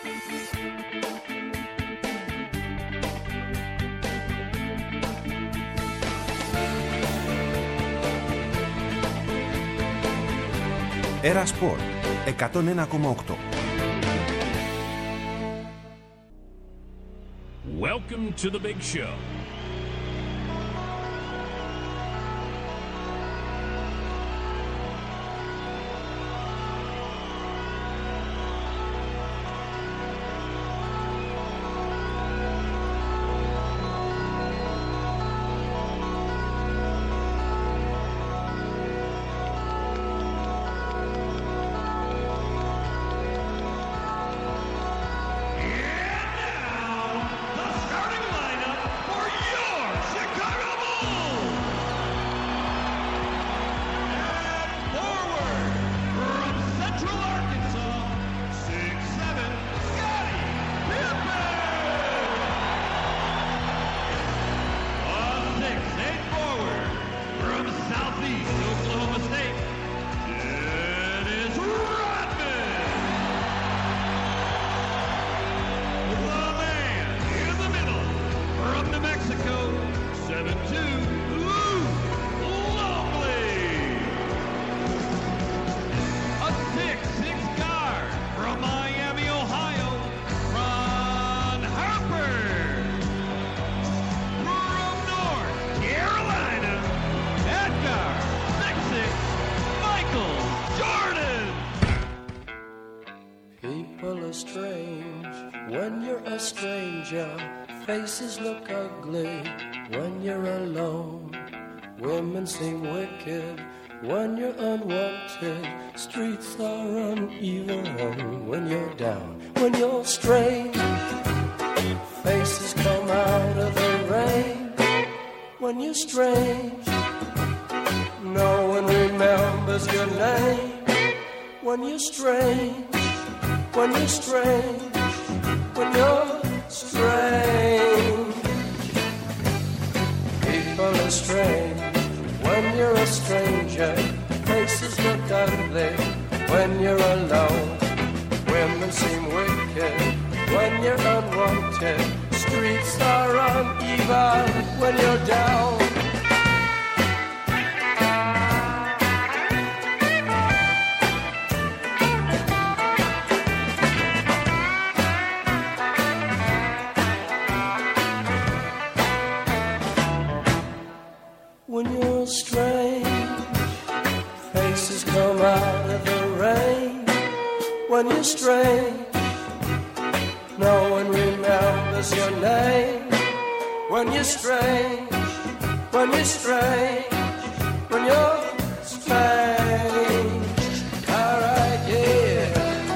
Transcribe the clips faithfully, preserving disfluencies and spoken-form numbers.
Έρα Σπορ εκατόν ένα κόμμα οκτώ. Welcome to the big show. Faces look ugly when you're alone. Women seem wicked when you're unwanted. Streets are uneven when you're down. When you're strange, faces come out of the rain. When you're strange, no one remembers your name. When you're strange, when you're strange, when you're strange, people are strange when you're a stranger. Faces look ugly when you're alone. Women seem wicked when you're unwanted. Streets are uneven when you're down. When you're strange, faces come out of the rain. When you're strange, no one remembers your name. When you're strange, when you're strange, when you're strange. All right, yeah.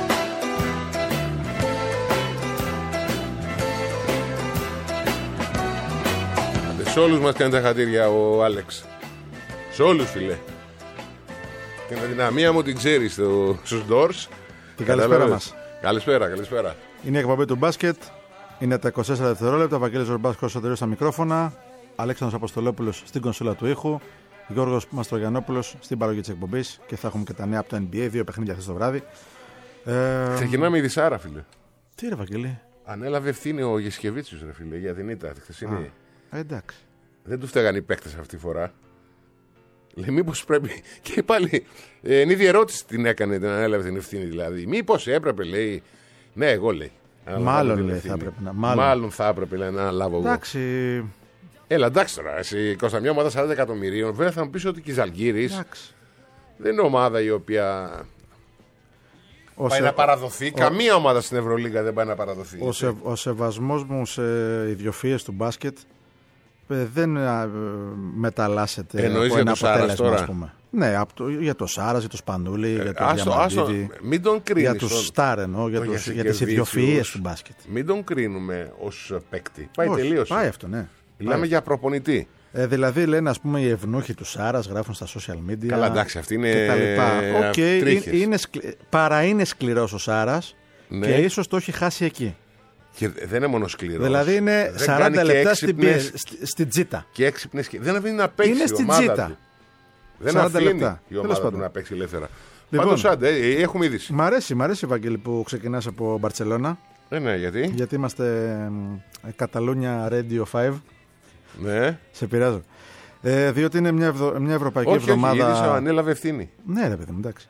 Σε όλους μας κάνει τα χατήρια ο Άλεξ. Σε όλους, φίλε. Την αδυναμία μου την ξέρεις στο, στους Doors. Την καλησπέρα μας. Καλησπέρα, καλησπέρα. Είναι η εκπομπή του μπάσκετ. Είναι τα είκοσι τέσσερα δευτερόλεπτα. Βαγγέλης Ζορμπάσκος στο τελείω στα μικρόφωνα. Αλέξανδρος Αποστολόπουλος στην κονσόλα του ήχου. Γιώργος Μαστρογιαννόπουλος στην παραγωγή της εκπομπής. Και θα έχουμε και τα νέα από το N B A. Δύο παιχνίδια χθες το βράδυ. Ε... Ξεκινάμε η Δυσάρα, φίλε. Τι ρε Βαγγέλη. Ανέλαβε ευθύνη ο Γεσκεβίτσιος, ρε φίλε, για την ήττα χθεσινή. Εντάξει. Δεν του φταίγαν οι παίκτες αυτή τη φορά. Λέει, μήπως πρέπει. Και πάλι ε, εν ίδια ερώτηση την έκανε, την ανέλαβε την ευθύνη δηλαδή. Μήπως έπρεπε, λέει. Ναι, εγώ λέει. Μάλλον λέει, θα έπρεπε να. Μάλλον, μάλλον θα έπρεπε λέει, να αναλάβω εγώ. Εντάξει. Έλα, εντάξει τώρα. Εσύ, είκοσι μία ομάδα σαράντα εκατομμυρίων. Βέβαια θα μου πει ότι και η Ζαλγκύρης δεν είναι ομάδα η οποία. Ο πάει σε... να παραδοθεί. Ο... Καμία ομάδα στην Ευρωλίγα δεν πάει να παραδοθεί. Ο, σε... ο σεβασμός μου σε ιδιοφυΐες του μπάσκετ δεν μεταλλάσσεται. Εννοείς από για ένα το Σάρας τώρα. Ας πούμε. Ναι, το, για το Σάρας, για το Σπανούλη, ε, για το άστο, Διαμαντίδη. Άστο, μην τον κρίνεις. Για τους Στάρ εννοώ, για, τους, για τις ιδιοφυΐες του μπάσκετ. Μην τον κρίνουμε ως παίκτη. Πάει Όχι, τελείως. Πάει αυτό, ναι. Μιλάμε πάει. για προπονητή. Ε, δηλαδή λένε ας πούμε οι ευνούχοι του Σάρας γράφουν στα social media. Καλά, εντάξει, αυτή είναι. Οκ, okay, είναι, είναι σκλη... παρά είναι σκληρός ο Σάρας, ναι. Και ίσως το έχει χάσει εκεί. Και δεν είναι μόνο σκληρός. Δηλαδή είναι δεν σαράντα λεπτά έξυπνες... στην, στην τζίτα. Και έξυπνες. Δεν αφήνει να παίξει. Είναι στην τζίτα. Δεν αφήνει λεπτά. Η ομάδα του να παίξει ελεύθερα. Λοιπόν, πάντως άντε, έχουμε είδηση. Μ' αρέσει, μ' αρέσει Βαγγέλη που ξεκινάς από Μπαρτσελώνα. Ε, ναι, γιατί? Γιατί είμαστε ε, Καταλούνια Radio πέντε. Ναι. Σε πειράζω. Ε, διότι είναι μια, ευδο, μια ευρωπαϊκή όχι, εβδομάδα. Όχι, ανέλαβε ευθύνη. Ναι, ρε παιδί μου, εντάξει.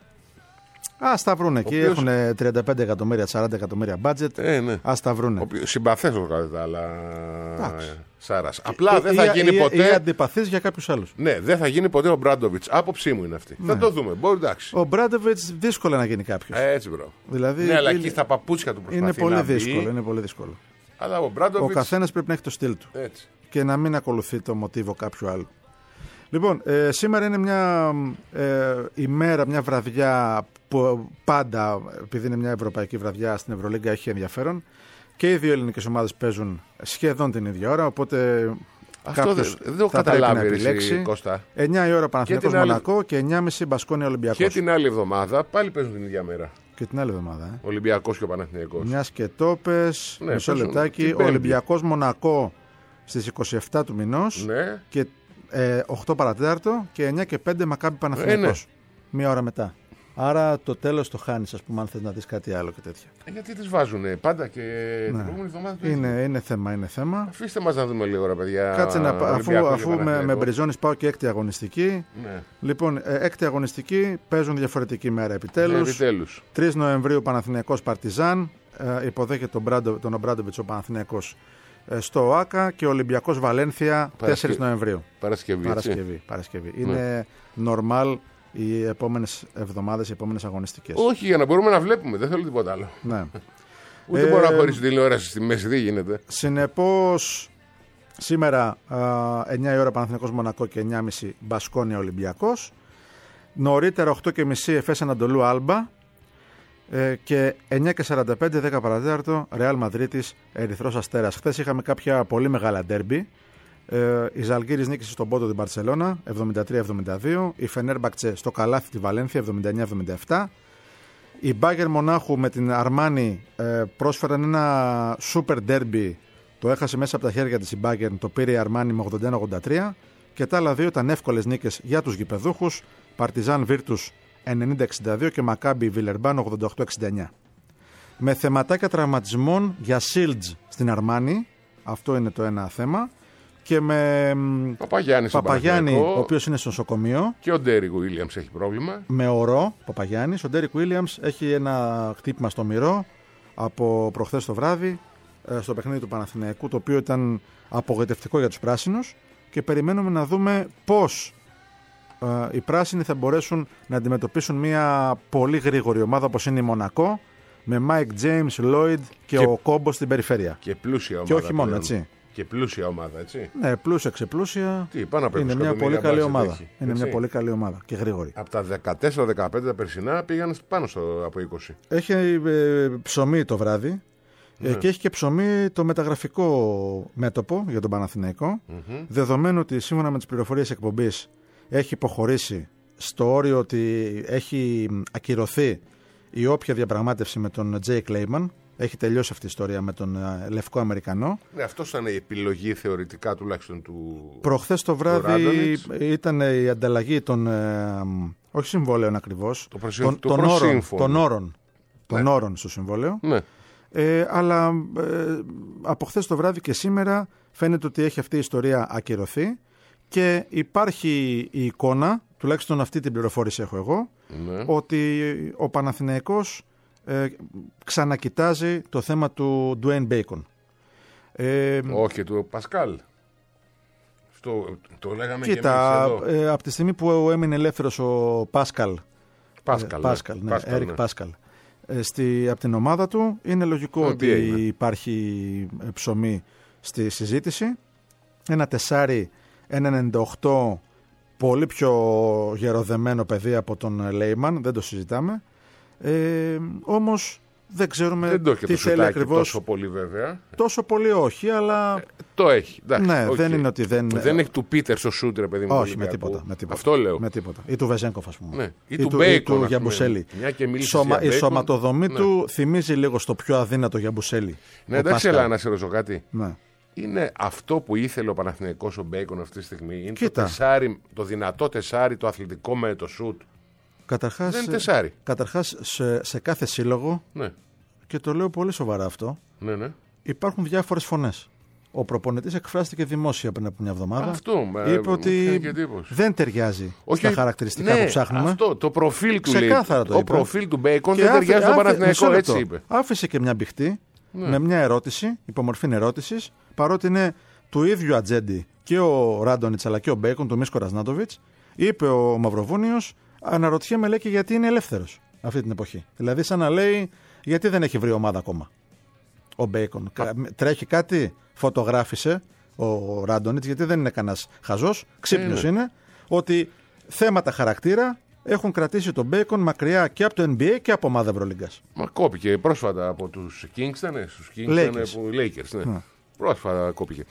Α τα βρούνε εκεί. οποίος... Έχουν τριάντα πέντε εκατομμύρια, σαράντα εκατομμύρια budget. Ε, ναι. Α τα βρούνε. Συμπαθέστο κατά τα άλλα. Εντάξει. Σάρας. Απλά ή, δεν θα ή, γίνει ή, ποτέ. Ή αντιπαθής για κάποιους άλλους. Ναι, δεν θα γίνει ποτέ ο Μπράντοβιτς. Άποψή μου είναι αυτή. Ναι. Θα το δούμε. Μπορεί, εντάξει. Ο Μπράντοβιτς δύσκολα να γίνει κάποιος. Ε, έτσι, μπρο. Δηλαδή, ναι, αλλά είναι... εκεί στα παπούτσια του προσπαθεί είναι πολύ να δύσκολο, μπει. είναι πολύ δύσκολο. Αλλά ο Μπράντοβιτς. Ο καθένας πρέπει να έχει το στυλ του. Έτσι. Και να μην ακολουθεί το μοτίβο κάποιου άλλου. Λοιπόν, ε, σήμερα είναι μια ε, ημέρα, μια βραδιά που πάντα, επειδή είναι μια ευρωπαϊκή βραδιά στην Ευρωλίγκα, έχει ενδιαφέρον. Και οι δύο ελληνικές ομάδες παίζουν σχεδόν την ίδια ώρα, οπότε αυτό κάποιος δεν το θα πρέπει να καταλάβει, επιλέξει. Κώστα. εννιά η ώρα Παναθηναϊκός άλλη... Μονακό και εννιά και μισή Μπασκόνια Ολυμπιακός. Και την άλλη εβδομάδα πάλι παίζουν την ίδια μέρα. Και την άλλη εβδομάδα. Ε. Ολυμπιακός και ο Παναθηναϊκός. Μιας και το πες, ναι, μισό λεπτάκι, ο Ολυμπιακός Μονακό στις είκοσι επτά του μηνός. Ναι. Και ε, οκτώ παρατέταρτο και εννιά και πέντε Μακάμπι Παναθηναϊκός. Ε, ναι. Μία ώρα μετά. Άρα το τέλος το χάνεις, ας πούμε, αν θες να δεις κάτι άλλο και τέτοια. Ε, γιατί τις βάζουνε πάντα και ναι. την προηγούμενη εβδομάδα. Είναι, είναι θέμα, είναι θέμα. Αφήστε μας να δούμε λίγο, ρε παιδιά. Κάτσε να αφού, αφού με, με μπριζώνεις πάω και έκτη αγωνιστική. Ναι. Λοιπόν, έκτη αγωνιστική παίζουν διαφορετική μέρα επιτέλους. Ναι, επιτέλους. τρεις Νοεμβρίου Παναθηναϊκός Παρτιζάν. Ε, υποδέχεται τον, Μπράντο, τον Ομπράντοβιτς ο Παναθηναϊκός ε, στο ΟΑΚΑ και Ολυμπιακός Βαλένθια τέσσερις Νοεμβρίου. Παρασκευή. Παρασκευή, Παρασκευή. Ναι. Είναι normal οι επόμενες εβδομάδες, οι επόμενες αγωνιστικές. Όχι, για να μπορούμε να βλέπουμε, δεν θέλω τίποτα άλλο. Ναι. Ούτε ε, μπορώ να χωρίσω τηλεόραση στη μέση, δεν γίνεται. Συνεπώς, σήμερα α, εννιά η ώρα Παναθηναϊκός Μονακό και εννιά και μισή Μπασκόνια Ολυμπιακός. Νωρίτερα οκτώ και μισή Εφές Ανατολού Άλμπα. Ε, και εννιά και σαράντα πέντε, δέκα παρατέταρτο Ρεάλ Μαδρίτης Ερυθρός Αστέρας. Χθες είχαμε κάποια πολύ μεγάλα ντέρμπι. Ε, η Ζαλγκίρις νίκησε στον πόντο την Μπαρσελόνα εβδομήντα τρία εβδομήντα δύο. Η Φενέρμπαξε στο καλάθι τη Βαλένθια εβδομήντα εννιά εβδομήντα επτά. Η Μπάγερ Μονάχου με την Αρμάνι ε, πρόσφεραν ένα σούπερ ντέρμπι. Το έχασε μέσα από τα χέρια της η Μπάγερ. Το πήρε η Αρμάνι με ογδόντα ένα ογδόντα τρία. Και τα άλλα δύο ήταν εύκολες νίκες για τους γηπεδούχους. Παρτιζάν Βίρτους ενενήντα εξήντα δύο και Μακάμπι Βιλερμπάν ογδόντα οκτώ εξήντα εννιά. Με θεματάκια τραυματισμών για Σίλτζ στην Αρμάνι. Αυτό είναι το ένα θέμα. Και με Παπαγιάννη, Παπαγιάννη ο οποίος είναι στο νοσοκομείο. Και ο Ντέρικ Уίλιαμς έχει πρόβλημα. Με ορό Παπαγιάννης. Ο Ντέρικ Уίλιαμς έχει ένα χτύπημα στο μυρό από προχθές το βράδυ στο παιχνίδι του Παναθηναϊκού, το οποίο ήταν απογοητευτικό για τους πράσινους. Και περιμένουμε να δούμε πώς ε, οι πράσινοι θα μπορέσουν να αντιμετωπίσουν μια πολύ γρήγορη ομάδα όπως είναι η Μονακό, με Μάικ Τζέιμς, Λόιντ και, και ο Κόμπο στην περιφέρεια. Και πλούσια ομάδα. Και όχι μόνο, έτσι. Και πλούσια ομάδα, έτσι. Ναι, πλούσια, ξεπλούσια. Τι, πάνω από είναι μια πολύ καλή ομάδα. Έχει, είναι έτσι. Μια πολύ καλή ομάδα και γρήγορη. Από τα δεκατέσσερα δεκαπέντε τα περσινά πήγαν πάνω στο από είκοσι. Έχει ε, ψωμί το βράδυ. Ναι. Και έχει και ψωμί το μεταγραφικό μέτωπο για τον Παναθηναϊκό. Mm-hmm. Δεδομένου ότι σύμφωνα με τις πληροφορίες εκπομπής έχει υποχωρήσει στο όριο ότι έχει ακυρωθεί η όποια διαπραγμάτευση με τον Τζέι Κλέιμαν. Έχει τελειώσει αυτή η ιστορία με τον uh, Λευκό Αμερικανό. Ναι, αυτό ήταν η επιλογή θεωρητικά τουλάχιστον του. Προχθές το βράδυ ήταν η ανταλλαγή των. Uh, όχι συμβόλαιων ακριβώς. Το προσυμ... των, το των, όρων, των όρων. Των ναι. όρων στο συμβόλαιο. Ναι. Ε, αλλά ε, από χθες το βράδυ και σήμερα φαίνεται ότι έχει αυτή η ιστορία ακυρωθεί και υπάρχει η εικόνα, τουλάχιστον αυτή την πληροφόρηση έχω εγώ, ναι. ότι ο Παναθηναϊκός ε, ξανακοιτάζει το θέμα του Ντουέιν Μπέικον. Ε, Όχι, του Πασκάλ. Αυτό το λέγαμε κοίτα, και εμείς εδώ. Ε, από τη στιγμή που έμεινε ελεύθερος ο Πάσκαλ, Πάσκαλ, ε, Πάσκαλ, ναι, Πάσκαλ, Έρικ ναι. Πάσκαλ, Στη, από την ομάδα του είναι λογικό το ότι είναι. Υπάρχει ψωμί στη συζήτηση. Ένα τεσάρι, ένα ενενήντα οκτώ, πολύ πιο γεροδεμένο παιδί από τον Λέιμαν, δεν το συζητάμε. Ε, όμως δεν ξέρουμε δεν το τι θέλει ακριβώς. Τόσο πολύ βέβαια. Τόσο πολύ όχι, αλλά. Ε, το έχει. Εντάξει, ναι, okay. δεν είναι ότι δεν. Δεν έχει του Πίτερ στο σούτερ, παιδί μου. Όχι, με τίποτα, με τίποτα. Αυτό λέω. Με τίποτα. Ή του Βεζέγκοφ, ας πούμε. Ναι. Ή, ή του, του Μπέικον. Ή του Γιαμπουσέλη. Σωμα... Η σωματοδομή ναι. του θυμίζει λίγο στο πιο αδύνατο Γιαμπουσέλη. Ναι, εντάξει, αλλά να σε ρωτήσω κάτι. Ναι. Είναι αυτό που ήθελε ο Παναθηναϊκός ο Μπέικον αυτή τη στιγμή. Είναι Κοίτα. το, τεσάρι, το δυνατό τεσάρι, το αθλητικό με το σουτ. Καταρχάς, δεν είναι τεσάρι. Καταρχάς σε, σε κάθε σύλλογο. Ναι. Και το λέω πολύ σοβαρά αυτό. Ναι, ναι. Υπάρχουν διάφορες φωνές. Ο προπονητής εκφράστηκε δημόσια πριν από μια εβδομάδα. Αυτό, είπε ότι δεν ταιριάζει όχι, στα χαρακτηριστικά ναι, που ψάχνουμε. Αυτό, το προφίλ του Ξεκάθαρα λέει, το είπε. Το προφίλ του Μπέικον δεν ταιριάζει στον Παναθηναϊκό, έτσι είπε. Άφησε και μια μπιχτή ναι. με μια ερώτηση, υπομορφή ερώτησης, παρότι είναι του ίδιου ατζέντη και ο Ράντονιτς αλλά και ο Μπέικον, του Μίσκο Ρασνάτοβιτς. Είπε ο Μαυροβούνιος, αναρωτιέμαι λέει και γιατί είναι ελεύθερος αυτή την εποχή. Δηλαδή, σαν να λέει, γιατί δεν έχει βρει ομάδα ακόμα ο Μπέικον. Α. Τρέχει κάτι, φωτογράφησε ο Ράντονιτς, γιατί δεν είναι κανένας χαζός, ξύπνιος είναι. είναι, ότι θέματα χαρακτήρα έχουν κρατήσει τον Μπέικον μακριά και από το N B A και από ομάδα Ευρωλίγκας. Μα κόπηκε πρόσφατα από τους Kings, ήταν, στους Kings, Lakers. Που, Lakers ναι. Mm. Πρόσφατα κόπηκε.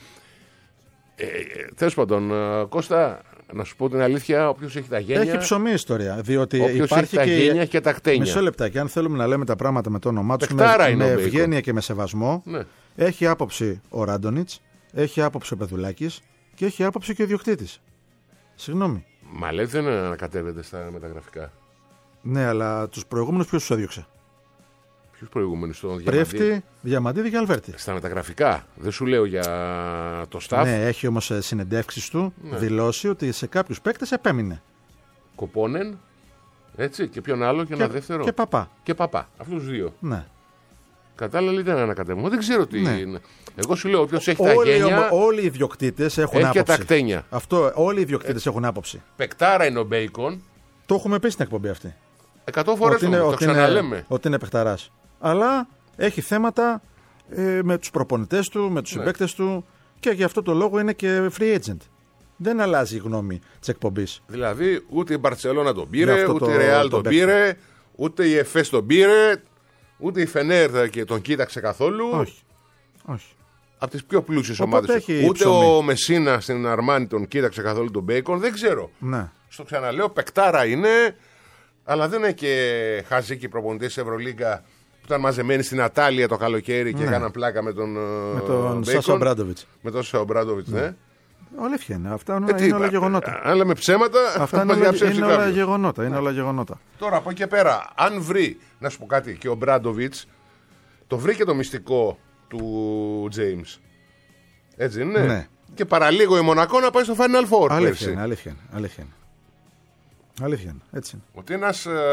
Ε, τέλος πάντων, Κώστα, να σου πω την αλήθεια, όποιος έχει τα γένια. Έχει ψωμί ιστορία. Διότι όποιος υπάρχει έχει τα και... γένια και τα κτένια. Μισό λεπτάκι, αν θέλουμε να λέμε τα πράγματα με το όνομά τους, με, με ευγένεια και με σεβασμό, ναι. έχει άποψη ο Ράντονιτς, έχει άποψη ο Πεδουλάκης και έχει άποψη και ο ιδιοκτήτης. Συγγνώμη. Μα λέει δεν ανακατεύεται στα μεταγραφικά. Ναι, αλλά τους προηγούμενους ποιος τους έδιωξε? Ποιους προηγούμενους, τον Πρέφτη, Διαμαντίδη και Αλβέρτη. Στα μεταγραφικά. Δεν σου λέω για το staff. Ναι, έχει όμως συνεντεύξεις του ναι. δηλώσει ότι σε κάποιους παίκτες επέμεινε. Κοπόνεν, έτσι, και ποιον άλλο και, και ένα δεύτερο. Και Παπά. Και Παπά, αυτούς τους δύο. Ναι. Κατάλαβα, δεν ανακατεύουμε. Δεν ξέρω τι ναι. είναι. Εγώ σου λέω, όποιος έχει όλοι, τα γένια. Όλοι οι ιδιοκτήτες έχουν έχει άποψη. Και τα κτένια. Αυτό, όλοι οι ιδιοκτήτες ε, έχουν άποψη. Πεκτάρα είναι ο Μπέικον. Το έχουμε πει στην εκπομπή αυτή. Εκατό φορές το, το ξαναλέμε. Ότι είναι παιχταράς. Αλλά έχει θέματα ε, με τους προπονητές του, με τους ναι. συμπαίκτες του και γι' αυτό το λόγο είναι και free agent. Δεν αλλάζει η γνώμη της εκπομπής. Δηλαδή ούτε η Μπαρτσελώνα τον πήρε, ούτε η Ρεάλ τον πήρε, ούτε η Εφές τον πήρε, ούτε η Φενέρ και τον κοίταξε καθόλου. Όχι. Όχι. Από τις πιο πλούσιες ομάδες. Ούτε ψωμί. Ο Μεσίνα στην Αρμάνι τον κοίταξε καθόλου τον Μπέικον. Δεν ξέρω. Ναι. Στο ξαναλέω, παικτάρα είναι, αλλά δεν είναι και χαζίκι προπονητής Ευρωλίγκα που ήταν μαζεμένοι στην Ατάλια το καλοκαίρι και ναι. έκαναν πλάκα με τον με τον Σάσα Ομπράντοβιτς. Με τον Σάσα Ομπράντοβιτς, ναι. ναι. Αλήθεια είναι. Αυτά είναι, ε, είναι όλα γεγονότα. Αν λέμε ψέματα, αυτά είναι, όλα, είναι όλα γεγονότα. Είναι όλα γεγονότα. Τώρα από εκεί και πέρα, αν βρει, να σου πω κάτι, και ο Ομπράντοβιτς, το βρήκε το μυστικό του James. Έτσι είναι. Ναι. Και παραλίγο η Μονακό να πάει στο Final Four. Αλήθεια είναι, αλήθεια είναι. Αλήθεια είναι. Αλήθεια είναι. Έτσι είναι. Ότι ένας ε,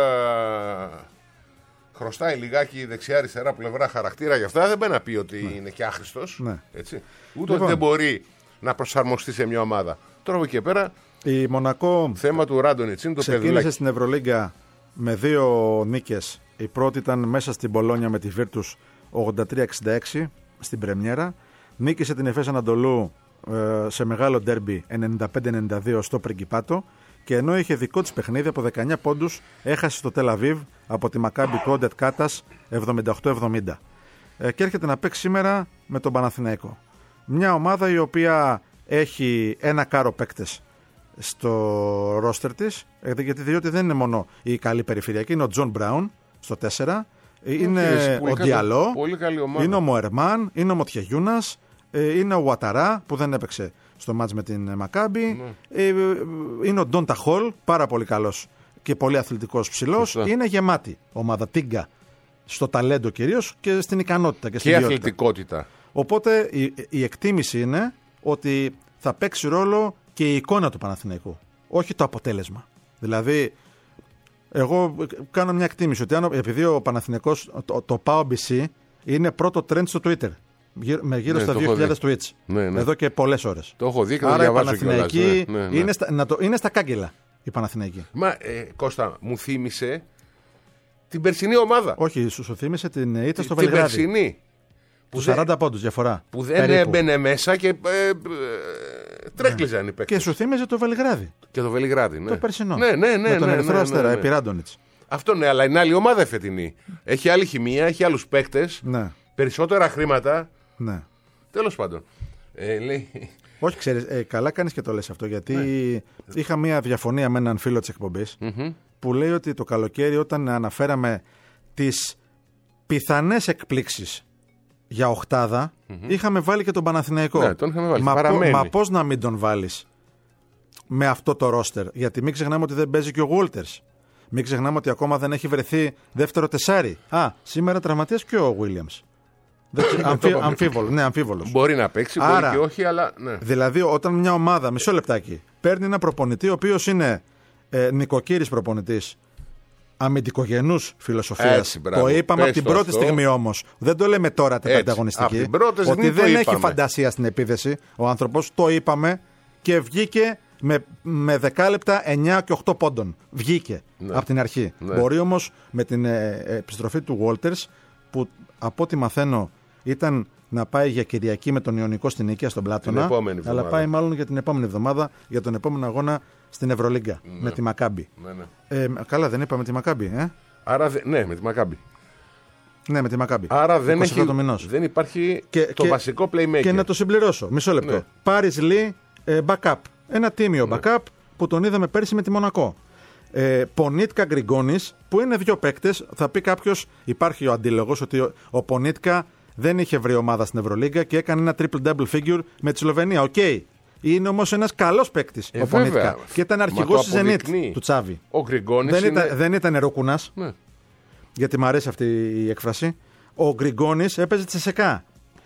χρωστάει λιγάκι δεξιά-αριστερά πλευρά χαρακτήρα γι' αυτά, δεν πάει να πει ότι ναι. είναι και άχρηστος. Ναι. Έτσι. Ούτε λοιπόν, ότι δεν μπορεί να προσαρμοστεί σε μια ομάδα. Τώρα από εκεί και πέρα. Η Μονακό. Θέμα του Ράντονιτς είναι το Παιδουλάκι. Ξεκίνησε στην Ευρωλίγκα με δύο νίκες. Η πρώτη ήταν μέσα στην Πολόνια με τη Βίρτους ογδόντα τρία εξήντα έξι στην πρεμιέρα. Νίκησε την Εφές Ανατολού ε, σε μεγάλο ντέρμπι ενενήντα πέντε ενενήντα δύο στο Πριγκιπάτο. Και ενώ είχε δικό της παιχνίδι από δεκαεννιά πόντους, έχασε στο Τελ Αβίβ από τη Μακάμπι Κόντετ Κάτας εβδομήντα οκτώ εβδομήντα. Ε, και έρχεται να παίξει σήμερα με τον Παναθηναϊκό. Μια ομάδα η οποία έχει ένα κάρο παίκτες στο ρόστερ της, γιατί διότι δεν είναι μόνο η καλή περιφερειακή, είναι ο Τζον Μπράουν στο τέσσερα, είναι ο Διαλό, είναι ο Μοερμάν, είναι ο Μοτιαγιούνας, είναι ο Ουαταρά που δεν έπαιξε στο μάτς με την Μακάμπι, ναι. είναι ο Ντόντα Χολ, πάρα πολύ καλός και πολύ αθλητικός ψηλός, είναι γεμάτη ομάδα τίγκα στο ταλέντο κυρίως και στην ικανότητα και, και στην ποιότητα. Αθλητικότητα. Οπότε η, η εκτίμηση είναι ότι θα παίξει ρόλο και η εικόνα του Παναθηναϊκού, όχι το αποτέλεσμα. Δηλαδή, εγώ κάνω μια εκτίμηση ότι αν, επειδή ο Παναθηναϊκός, το, το πι έι μπι σι είναι πρώτο trend στο Twitter, με γύρω ναι, στα δύο χιλιάδες tweets, ναι, ναι. εδώ και πολλές ώρες. Το έχω δει και το διαβάζω κιόλας. Άρα η Παναθηναϊκή ναι, ναι. είναι, στα, να το, είναι στα κάγκελα η Παναθηναϊκή. Μα ε, Κώστα, μου θύμισε την περσινή ομάδα. Όχι, σου, σου θύμισε την ήττα στο Βελιγράδι. Την περσινή. Που σαράντα πόντους διαφορά. Που δεν περίπου. Έμπαινε μέσα και ε, ε, τρέκλιζαν ναι. οι παίκτες. Και σου θύμιζε το Βελιγράδι. Και το Βελιγράδι, ναι. Το περσινό. Ναι, ναι, ναι. Με τον ναι, Ερυθρό ναι, Αστέρα, ναι, ναι. επί Ράντονιτς. Αυτό ναι, αλλά είναι άλλη ομάδα φετινή. Έχει άλλη χημεία, έχει άλλους παίκτες. Ναι. Περισσότερα χρήματα. Ναι. Τέλος πάντων. Ε, λέει... Όχι, ξέρεις, ε, καλά κάνεις και το λες αυτό, γιατί ναι. είχα μια διαφωνία με έναν φίλο της εκπομπής mm-hmm. που λέει ότι το καλοκαίρι όταν αναφέραμε τις πιθανές εκπλήξεις για οχτάδα, mm-hmm. είχαμε βάλει και τον Παναθηναϊκό. Ναι, τον είχαμε βάλει. Μα, πο, μα πώς να μην τον βάλεις με αυτό το ρόστερ? Γιατί μην ξεχνάμε ότι δεν παίζει και ο Γουόλτερς. Μην ξεχνάμε ότι ακόμα δεν έχει βρεθεί δεύτερο τεσάρι. Α, σήμερα τραυματίας και ο Williams. Αμφί, αμφίβολο, ναι, αμφίβολος. Μπορεί να παίξει, μπορεί Άρα, και όχι, αλλά. Ναι. Δηλαδή, όταν μια ομάδα, μισό λεπτάκι, παίρνει ένα προπονητή, ο οποίος είναι ε, νοικοκύρης προπονητής, αμυντικογενούς φιλοσοφίας. Το είπαμε από την πρώτη αυτό. στιγμή όμως. Δεν το λέμε τώρα τετραγωνιστική. Ότι δεν είπαμε. έχει φαντασία στην επίθεση ο άνθρωπος. Το είπαμε και βγήκε με, με δεκάλεπτα εννιά και οκτώ πόντων. Βγήκε ναι. από την αρχή. Ναι. Μπορεί όμως με την ε, επιστροφή του Walters, που από ό,τι μαθαίνω ήταν να πάει για Κυριακή με τον Ιωνικό στην Νίκαια στον Πλάτωνα, αλλά πάει μάλλον για την επόμενη εβδομάδα, για τον επόμενο αγώνα στην Ευρωλίγκα ναι. με τη Μακάμπι. Ναι, ναι. Ε, καλά, δεν είπαμε τη Μακάμπι, ε? Άρα, δε, ναι, με τη Μακάμπι. Ναι, με τη Μακάμπι. Άρα δεν, έχει, δεν υπάρχει και, το και, βασικό playmaker. Και να το συμπληρώσω, μισό λεπτό. Ναι. Πάρις Λί, ε, backup. Ένα τίμιο ναι. backup που τον είδαμε πέρσι με τη Μονακό. Ε, Πονίτκα Γκριγκόνης, που είναι δύο παίκτες. Θα πει κάποιος, υπάρχει ο αντίλογος ότι ο, ο Πονίτκα δεν είχε βρει ομάδα στην Ευρωλίγκα και έκανε ένα triple-double figure με τη Σλοβενία. Οκ. Okay. Είναι όμως ένας καλός παίκτης ε, ο Πονίτκα. Και ήταν αρχηγός της Zenit του Τσάβη. Ο Γκριγκόνης δεν, είναι... ήταν, δεν ήταν Ρόκουνας. Ναι. Γιατί μου αρέσει αυτή η έκφραση. Ο Γκριγκόνης έπαιζε τσεσεκά.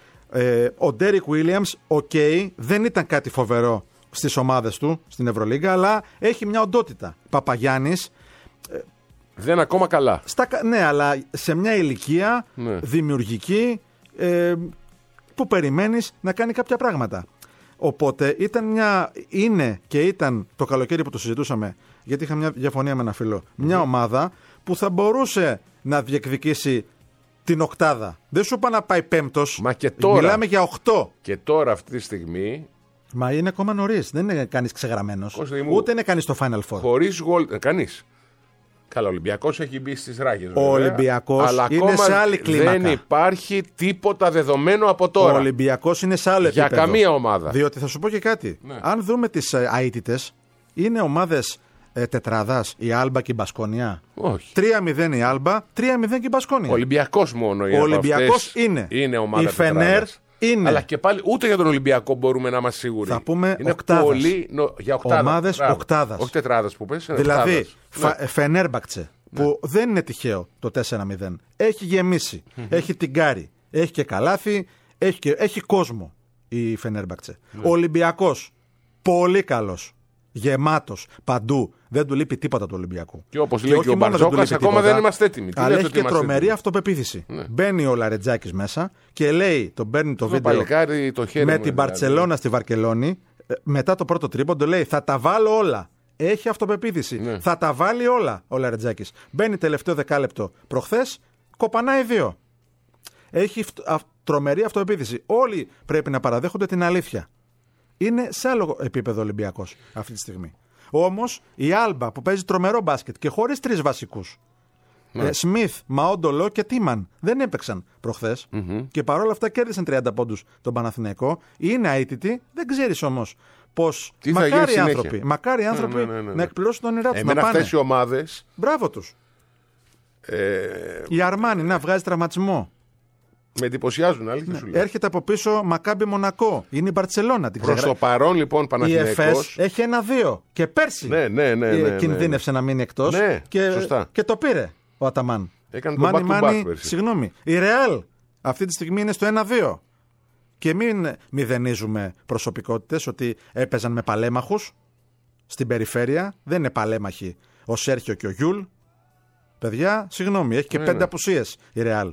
Ε, ο Ντέρικ Βίλιαμς, οκ, okay, δεν ήταν κάτι φοβερό στις ομάδες του στην Ευρωλίγκα, αλλά έχει μια οντότητα. Παπαγιάννης. Ε, δεν είναι ακόμα καλά. Στα, ναι, αλλά σε μια ηλικία ναι. δημιουργική ε, που περιμένεις να κάνει κάποια πράγματα. Οπότε ήταν μια, είναι και ήταν το καλοκαίρι που το συζητούσαμε, γιατί είχα μια διαφωνία με ένα φίλο, μια mm. ομάδα που θα μπορούσε να διεκδικήσει την οκτάδα. Δεν σου είπα να πάει πέμπτος. Μα και τώρα. Μιλάμε για οκτώ. Και τώρα αυτή τη στιγμή. Μα είναι ακόμα νωρίς. Δεν είναι κανείς ξεγραμμένος. Ούτε είναι κανείς στο Final Four. Χωρίς γκολ. Ε, κανείς. Καλά, ο Ολυμπιακός έχει μπει στις ράγες. Ο Ολυμπιακός είναι σε άλλη κλίμακα. Δεν υπάρχει τίποτα δεδομένο από τώρα. Ο Ολυμπιακός είναι σε άλλο επίπεδο. Για καμία ομάδα. Διότι θα σου πω και κάτι. Ναι. Αν δούμε τις ε, αίτητες, είναι ομάδες ε, τετράδας, η Άλμπα και η Μπασκόνια. Όχι. τρία μηδέν η Άλμπα, τρία μηδέν και η Μπασκόνια. Ο Ολυμπιακός μόνο είναι. Ο Ολυμπιακός είναι. Είναι ομάδα η Φενέρ είναι. Αλλά και πάλι ούτε για τον Ολυμπιακό μπορούμε να είμαστε σίγουροι. Θα πούμε είναι οκτάδας. Πολύ... No, για οκτάδας. Ομάδες οκτάδας. Όχι τετράδας που πες. Δηλαδή, φα... ναι. Φενέρμπακτσε, που ναι. δεν είναι τυχαίο το τέσσερα μηδέν. Έχει γεμίσει. Mm-hmm. Έχει τιγκάρι. Έχει και καλάθι. Έχει, και... έχει κόσμο η Φενέρμπακτσε. Ναι. Ο Ολυμπιακός. Πολύ καλός. Γεμάτος. Παντού. Δεν του λείπει τίποτα του Ολυμπιακού. Και όπως λέει και ο Μπαρτζόκας, ακόμα τίποτα, δεν είμαστε έτοιμοι. Τι αλλά έχει και τρομερή έτοιμοι. αυτοπεποίθηση. Ναι. Μπαίνει ο Λαρετζάκης μέσα και λέει, τον παίρνει το, το βίντεο παλικάρι, το χέρι με την Μπαρτσελώνα στη Βαρκελόνη. Μετά το πρώτο τρίποντο λέει, θα τα βάλω όλα. Έχει αυτοπεποίθηση. Ναι. Θα τα βάλει όλα ο Λαρετζάκης. Μπαίνει τελευταίο δεκάλεπτο προχθές, κοπανάει δύο. Έχει τρομερή αυτοπεποίθηση. Όλοι πρέπει να παραδέχονται την αλήθεια. Είναι σε άλλο επίπεδο Ολυμπιακός αυτή τη στιγμή. Όμως η Άλμπα που παίζει τρομερό μπάσκετ και χωρίς τρεις βασικούς, ναι. Σμιθ, Μαόντολο και Τίμαν, δεν έπαιξαν προχθές mm-hmm. και παρόλα αυτά κέρδισαν τριάντα πόντους τον Παναθηναϊκό. Είναι αίτητοι, δεν ξέρεις όμως πως. Τι μακάρι οι άνθρωποι, μακάρι οι άνθρωποι ναι, ναι, ναι, ναι. να εκπληρώσουν τον όνειρά τους. Εμένα να πάνε. Αυτές οι ομάδες. Μπράβο τους. Ε... Η Αρμάνι να βγάζει τραυματισμό. Με εντυπωσιάζουν, αλήθεια ναι. σου λέω. Έρχεται από πίσω Μακάμπι Μονακό. Είναι η Μπαρτσελώνα. Προς το παρόν λοιπόν Παναθηναϊκός. Η ΕΦΕΣ έχει ένα δύο. Και πέρσι ναι, ναι, ναι, ναι, ναι, κινδύνευσε ναι. να μείνει εκτός. Ναι, και, σωστά. και το πήρε ο Αταμάν. Έκανε τον back to back πέρσι. Συγγνώμη. Η Ρεάλ αυτή τη στιγμή είναι στο ένα δύο. Και μην μηδενίζουμε προσωπικότητες ότι έπαιζαν με παλέμαχους στην περιφέρεια. Δεν είναι παλέμαχοι ο Σέρχιο και ο Γιούλ. Παιδιά, συγγνώμη, έχει και ναι, πέντε ναι. απουσίες η Ρεάλ.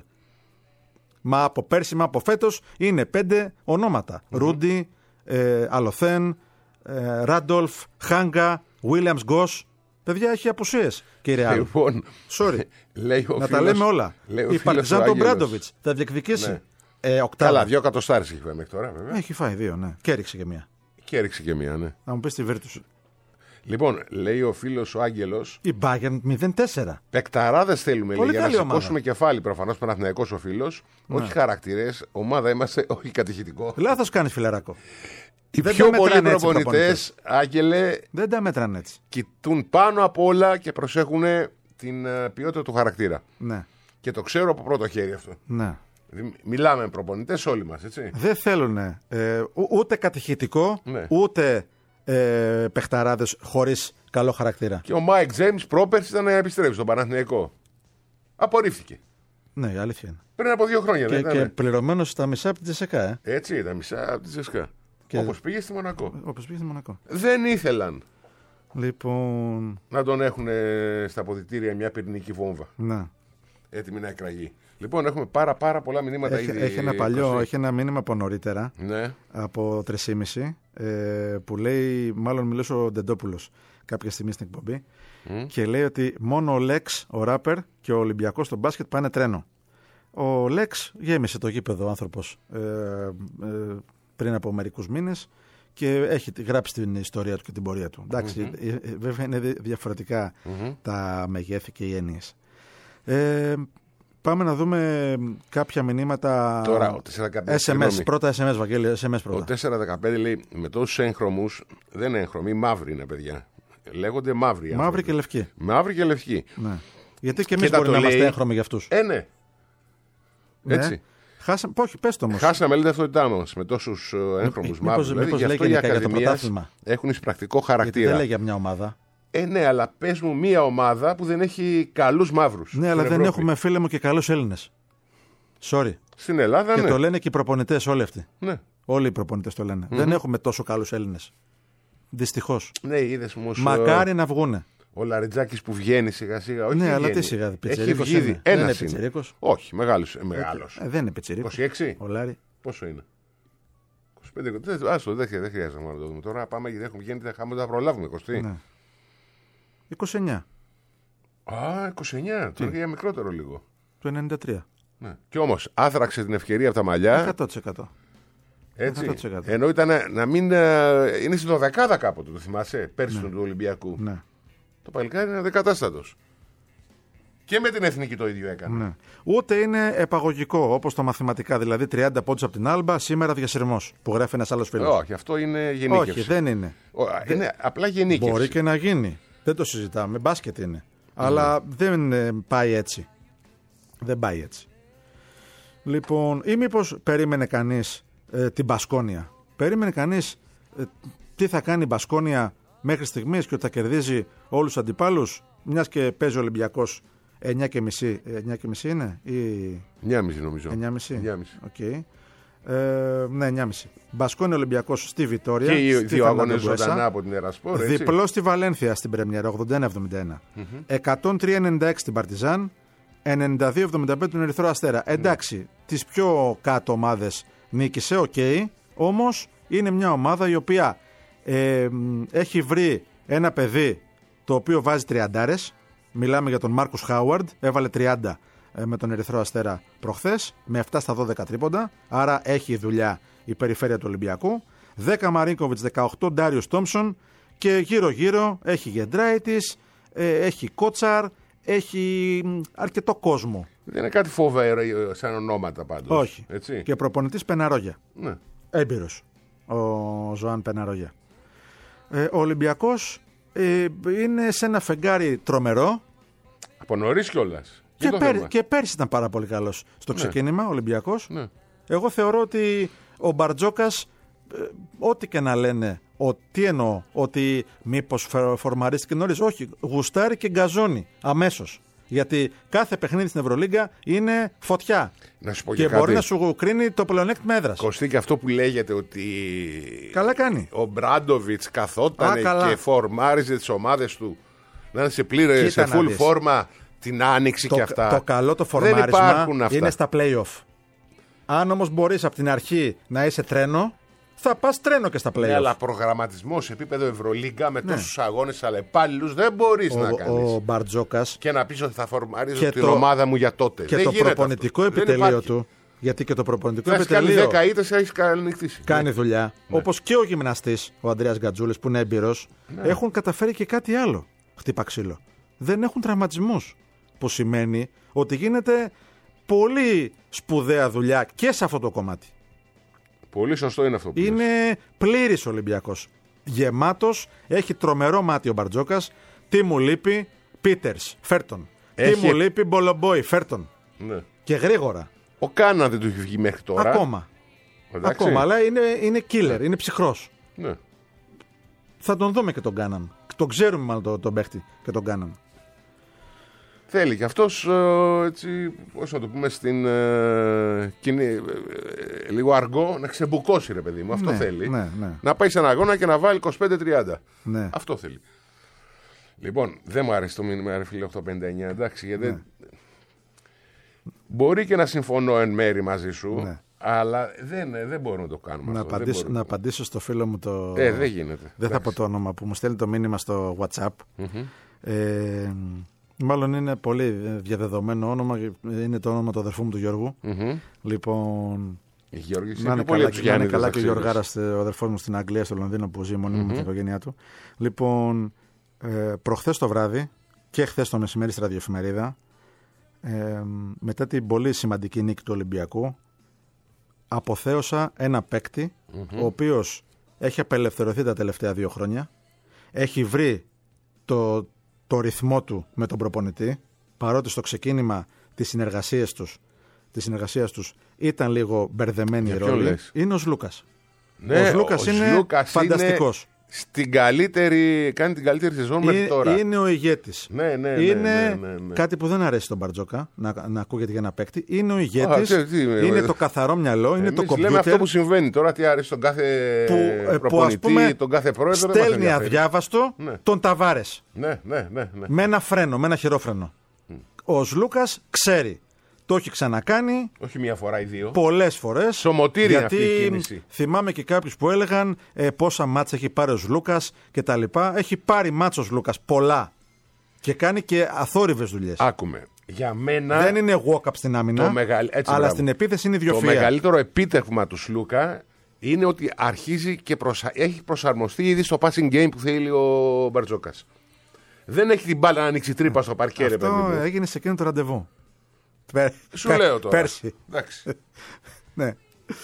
Μα από πέρσι, μα από φέτος είναι πέντε ονόματα. Mm-hmm. Ρούντι, ε, Αλοθέν, ε, Ράντολφ, Χάγκα, Βίλιαμς Γκος. Παιδιά, έχει απουσίες και η Ρεάλ. Λοιπόν, Sorry. λέει ο να φίλος, τα λέμε όλα. Η Παρτιζάν τον Μπράντοβιτς θα διεκδικήσει ναι. ε, οκτάδα. Καλά, δύο εκατοστάρες έχει φάει μέχρι τώρα, βέβαια. Έχει φάει δύο, ναι. Και έριξε και μία. Και έριξε και μία, ναι. Να μου πεις τη Βίρτους. Λοιπόν, λέει ο φίλος ο Άγγελος. Η Bayern μηδέν τέσσερα. Παικταράδες θέλουμε λέει, για να ομάδα. σηκώσουμε κεφάλι. Προφανώς Παναθηναϊκός ο φίλος. Ναι. Όχι χαρακτηρές. Ομάδα είμαστε, όχι κατηχητικό. Λάθος κάνεις, φιλαράκο. Οι δεν πιο πολλοί προπονητές, Άγγελε, δεν τα μέτραν έτσι. Κοιτούν πάνω απ' όλα και προσέχουν την ποιότητα του χαρακτήρα. Ναι. Και το ξέρω από πρώτο χέρι αυτό. Ναι. Μιλάμε με προπονητές όλοι μας, έτσι. Δεν θέλουν ε, ούτε κατηχητικό, ναι. ούτε. Ε, παιχταράδες χωρίς καλό χαρακτήρα. Και ο Μάικ Τζέιμς πρόπερς ήταν να επιστρέψει στον Παναθηναϊκό. Απορρίφθηκε. Ναι, αλήθεια είναι. Πριν από δύο χρόνια, και, δεν και πληρωμένος στα μισά από τη Τζεσεκά, ε. Έτσι, τα μισά από τη Τζεσεκά. Και... Όπως πήγε στη Μονακό. Όπως πήγε στη Μονακό. Δεν ήθελαν. Λοιπόν... να τον έχουν στα αποδυτήρια μια πυρηνική βόμβα. Ναι. Έτοιμη να εκραγεί. Λοιπόν, έχουμε πάρα, πάρα πολλά μηνύματα έχει, ήδη. Έχει ένα παλιό, έχει ένα μήνυμα από νωρίτερα. Ναι. Από τρεις και μισή ε, που λέει, μάλλον μιλούσε ο Ντεντόπουλος κάποια στιγμή στην εκπομπή mm. και λέει ότι μόνο ο Λέξ, ο ράπερ και ο Ολυμπιακός στο μπάσκετ πάνε τρένο. Ο Λέξ γέμισε το γήπεδο ο άνθρωπος ε, ε, πριν από μερικούς μήνες και έχει γράψει την ιστορία του και την πορεία του. Εντάξει, mm-hmm. ε, βέβαια είναι διαφορετικά mm-hmm. τα μεγέθη και οι έννοιες. Ε, πάμε να δούμε κάποια μηνύματα. Τώρα, ο τέσσερα δεκαπέντε. ες εμ ες, πρώτα ες εμ ες, Βαγγέλη, ες εμ ες πρώτα. Ο τέσσερα δεκαπέντε λέει με τόσους έγχρωμους, δεν είναι έγχρωμοι, μαύροι είναι παιδιά. Λέγονται μαύροι. Μαύροι και λευκοί. Μαύροι και λευκοί. Ναι. Γιατί και εμείς μπορεί να λέει... είμαστε έγχρωμοι για αυτούς. Ε, ναι. Ναι. Έτσι. Χάσαμε, όχι, πες το όμως. Χάσαμε λέει ταυτότητά μας με τόσους έγχρωμους μαύρους. Μήπως, μήπως δηλαδή, λέει γενικά για το πρωτάθλημα. Έχουν εισπρακτικό χαρακτήρα. Γιατί δεν λέει για μια ομάδα. Ε, ναι, αλλά πες μου μια ομάδα που δεν έχει καλούς μαύρους. Ναι, αλλά δεν Ευρώπη. Έχουμε, φίλε μου, και καλούς Έλληνες. Sorry. Στην Ελλάδα, και ναι. το λένε και οι προπονητές όλοι αυτοί. Ναι. Όλοι οι προπονητές το λένε. Mm-hmm. Δεν έχουμε τόσο καλούς Έλληνες. Δυστυχώς. Ναι, είδες όμως. Μακάρι να βγούνε. Ο Λαριτζάκης που βγαίνει σιγά σιγά. Όχι, ναι, βγαίνει. Αλλά τι σιγά. Πιτσιρίκος έχει βγει. Ένας είναι. Πιτσιρίκος. Όχι, μεγάλος. Ε, μεγάλος. Ε, δεν είναι πιτσιρίκος. είκοσι έξι. Ο Λάρη. Πόσο είναι. είκοσι πέντε. Άστο, δεν χρειάζεται να το δούμε. Τώρα πάμε γιατί έχουμε βγαίνει. Θα τα προλάβουμε. είκοσι. Ναι. είκοσι εννιά. Α, είκοσι εννιά. Τώρα για μικρότερο λίγο. Το ενενήντα τρία. Ναι. Κι όμως άθραξε την ευκαιρία από τα μαλλιά. εκατό τοις εκατό. Έτσι. εκατό τοις εκατό. Ενώ ήταν να μην. Είναι στην δωδεκάδα κάποτε, το θυμάσαι, πέρσι ναι. του Ολυμπιακού. Ναι. Το παλικάρι είναι δεκατάστατος. Και με την εθνική το ίδιο έκανε. Ναι. Ούτε είναι επαγωγικό όπως τα μαθηματικά. Δηλαδή τριάντα πόντους από την Άλμπα, σήμερα διασυρμός. Που γράφει ένας άλλος φίλος. Όχι, αυτό είναι γενίκευση. Όχι, δεν είναι. Ο, είναι δεν... απλά γενίκευση. Μπορεί και να γίνει. Δεν το συζητάμε. Μπάσκετ είναι. Mm. Αλλά δεν ε, πάει έτσι. Δεν πάει έτσι. Λοιπόν, ή μήπως περίμενε κανείς ε, την Μπασκόνια. Περίμενε κανείς ε, τι θα κάνει η Μπασκόνια μέχρι στιγμής και ότι θα κερδίζει όλους τους αντιπάλους, μιας και παίζει ο Ολυμπιακός εννιά και μισή. εννιά και μισή είναι ή... εννιά και μισή νομίζω. εννιά και μισή. εννιά και μισή. Okay. Ε, ναι, εννιά και μισή. Μπασκόνια Ολυμπιακός στη Βιτόρια. Και οι δύο αγώνες ζωντανά από την Ερασπόρ. Διπλό στη Βαλένθια στην Πρεμιέρα, ογδόντα ένα εβδομήντα ένα. Mm-hmm. εκατόν τρία ενενήντα έξι στην Παρτιζάν, ενενήντα δύο εβδομήντα πέντε τον Ερυθρό Αστέρα. Εντάξει, mm. τις πιο κάτω ομάδες νίκησε, οκ. Okay, όμως είναι μια ομάδα η οποία ε, έχει βρει ένα παιδί το οποίο βάζει τριαντάρες. Μιλάμε για τον Μάρκους Χάουαρντ, έβαλε τριάντα ε, με τον Ερυθρό Αστέρα προχθές, με επτά στα δώδεκα τρίποντα, άρα έχει δουλειά η περιφέρεια του Ολυμπιακού. δέκα Μαρίνκοβιτς, δεκαοκτώ Ντάριος Τόμψον και γύρω γύρω έχει Γεντράιτης, ε, έχει Κότσαρ, έχει αρκετό κόσμο. Δεν είναι κάτι φοβερό σαν ονόματα πάντως. Όχι. Έτσι. Και προπονητής Πεναρόγια. Ναι. Έμπειρος ο Ζωάν Πεναρόγια. Ε, ο Ολυμπιακός ε, είναι σε ένα φεγγάρι τρομερό. Από νωρίς κιόλας. Και, πέρ, και πέρσι ήταν πάρα πολύ καλός στο ξεκίνημα, ναι. Ο Ολυμπιακός. Ναι. Εγώ θεωρώ ότι ο Μπαρτζόκας, ε, ό,τι και να λένε, ο, τι εννοώ, ότι μήπως φορμαρίστηκε νωρίς. Όχι, γουστάρει και γκαζώνει αμέσως. Γιατί κάθε παιχνίδι στην Ευρωλίγκα είναι φωτιά. Να σου πω και και μπορεί κάτι. να σου κρίνει το πλεονέκτημα έδρας. Κωστή, και αυτό που λέγεται ότι. Καλά κάνει. Ο Μπράντοβιτς καθόταν και φορμάριζε τις ομάδες του. Να είναι σε πλήρη, σε full φόρμα την άνοιξη το, και αυτά. Το καλό το φορμάρισμα είναι στα play-off. Αν όμως μπορείς από την αρχή να είσαι τρένο, θα πας τρένο και στα play-off. Ναι, αλλά προγραμματισμό σε επίπεδο Ευρωλίγκα με ναι. τόσους αγώνες αλλά υπάλληλους δεν μπορείς να κάνεις. Ο Μπαρτζόκας. Και να πεις ότι θα φορμαρίζω την το, ομάδα μου για τότε. Και δεν το προπονητικό αυτό. Επιτελείο του. Γιατί και το προπονητικό θα επιτελείο. Έχει κάνει δέκα ήττες, έχει καληνυχτήσει. Κάνει δουλειά. Ναι. Όπως και ο γυμναστής, ο Ανδρέας Γκατζούλης, που είναι έμπειρος, ναι. έχουν καταφέρει και κάτι άλλο. Χτύπα ξύλο. Δεν έχουν τραυματισμούς. Που σημαίνει ότι γίνεται πολύ σπουδαία δουλειά και σε αυτό το κομμάτι. Πολύ σωστό είναι αυτό που είναι πλήρης Ολυμπιακός. Γεμάτος, έχει τρομερό μάτι ο Μπαρτζόκας. Τι μου λείπει, Πίτερς, φέρτον. Έχει... Τι μου λείπει, Μπολομπόι, φέρτον. Ναι. Και γρήγορα. Ο Κάναν δεν του έχει βγει μέχρι τώρα. Ακόμα. Εντάξει. Ακόμα, αλλά είναι, είναι killer, ναι. Είναι ψυχρός. Ναι. Θα τον δούμε και τον Κάναν. Τον ξέρουμε μάλλον τον, τον παίχτη και τον Κάναν. Θέλει και αυτός, έτσι, πώς να το πούμε, στην, ε, κοινή, ε, λίγο αργό, να ξεμπουκώσει, ρε παιδί μου. Αυτό ναι, θέλει. Ναι, ναι. Να πάει σε ένα αγώνα και να βάλει είκοσι πέντε τριάντα. Ναι. Αυτό θέλει. Λοιπόν, δεν μου αρέσει το μήνυμα, ρε φίλε, οκτακόσια πενήντα εννιά, εντάξει, γιατί ναι. Μπορεί και να συμφωνώ εν μέρη μαζί σου, ναι. αλλά δεν, δεν μπορούμε να το κάνουμε να αυτό. Απαντήσω, να απαντήσω στο φίλο μου το... Ε, δεν γίνεται. Δεν θα πω το όνομα που μου στέλνει το μήνυμα στο WhatsApp. Mm-hmm. Ε, μάλλον είναι πολύ διαδεδομένο όνομα, είναι το όνομα του αδερφού μου του Γιώργου. Mm-hmm. Λοιπόν... Γιώργης, να είναι καλά, να είναι καλά και ο Γιώργαρας, ο αδερφός μου στην Αγγλία, στο Λονδίνο, που ζει μόνιμο mm-hmm. με την οικογένειά του. Λοιπόν, ε, προχθές το βράδυ και χθες το μεσημέρι στη ραδιοεφημερίδα, ε, μετά την πολύ σημαντική νίκη του Ολυμπιακού, αποθέωσα ένα παίκτη, mm-hmm. ο οποίος έχει απελευθερωθεί τα τελευταία δύο χρόνια, έχει βρει το, το ρυθμό του με τον προπονητή, παρότι στο ξεκίνημα της συνεργασίας τους, της συνεργασίας τους ήταν λίγο μπερδεμένοι οι ρόλοι. Είναι ο Σλούκας. Ναι, ο Σλούκας είναι φανταστικός. Στην καλύτερη, κάνει την καλύτερη σεζόν μέχρι τώρα. Είναι ο ηγέτης. Ναι, ναι, ναι, είναι ναι, ναι, ναι. κάτι που δεν αρέσει στον Μπαρτζόκα να, να ακούγεται για ένα παίκτη. Είναι ο ηγέτης, Α, τι, είναι ε, το καθαρό μυαλό, είναι εμείς το κομπιούτερ. Λέμε αυτό που συμβαίνει τώρα, τι αρέσει στον κάθε που, προπονητή, που, πούμε, τον κάθε πρόεδρο. Στέλνει αδιάβαστο ναι. τον Ταβάρες. Ναι, ναι, ναι, ναι. Με ένα φρένο, με ένα χειρόφρενο. Mm. Ο Σλούκας ξέρει. Το έχει ξανακάνει. Όχι μία φορά ή δύο. Πολλές φορές. Σωμοτήρι αυτή η κίνηση. Θυμάμαι και κάποιους που έλεγαν ε, πόσα μάτσα έχει πάρει ο Λούκας και τα λοιπά. Έχει πάρει μάτσα ο Λούκας πολλά. Και κάνει και αθόρυβες δουλειές. Άκουμε. Για μένα. Δεν είναι walk-up στην άμυνα. Μεγαλ... Έτσι, αλλά μπράβο. Στην επίθεση είναι ιδιοφυΐα. Το μεγαλύτερο επίτευγμα του Σλούκα είναι ότι αρχίζει και προσα... έχει προσαρμοστεί ήδη στο passing game που θέλει ο Μπαρτζόκας. Δεν έχει την μπάλα να ανοίξει τρύπα στο παρκέ. Αυτό έγινε σε εκείνο το ραντεβού. Σου Πέ, λέω τώρα. Πέρσι. Ναι.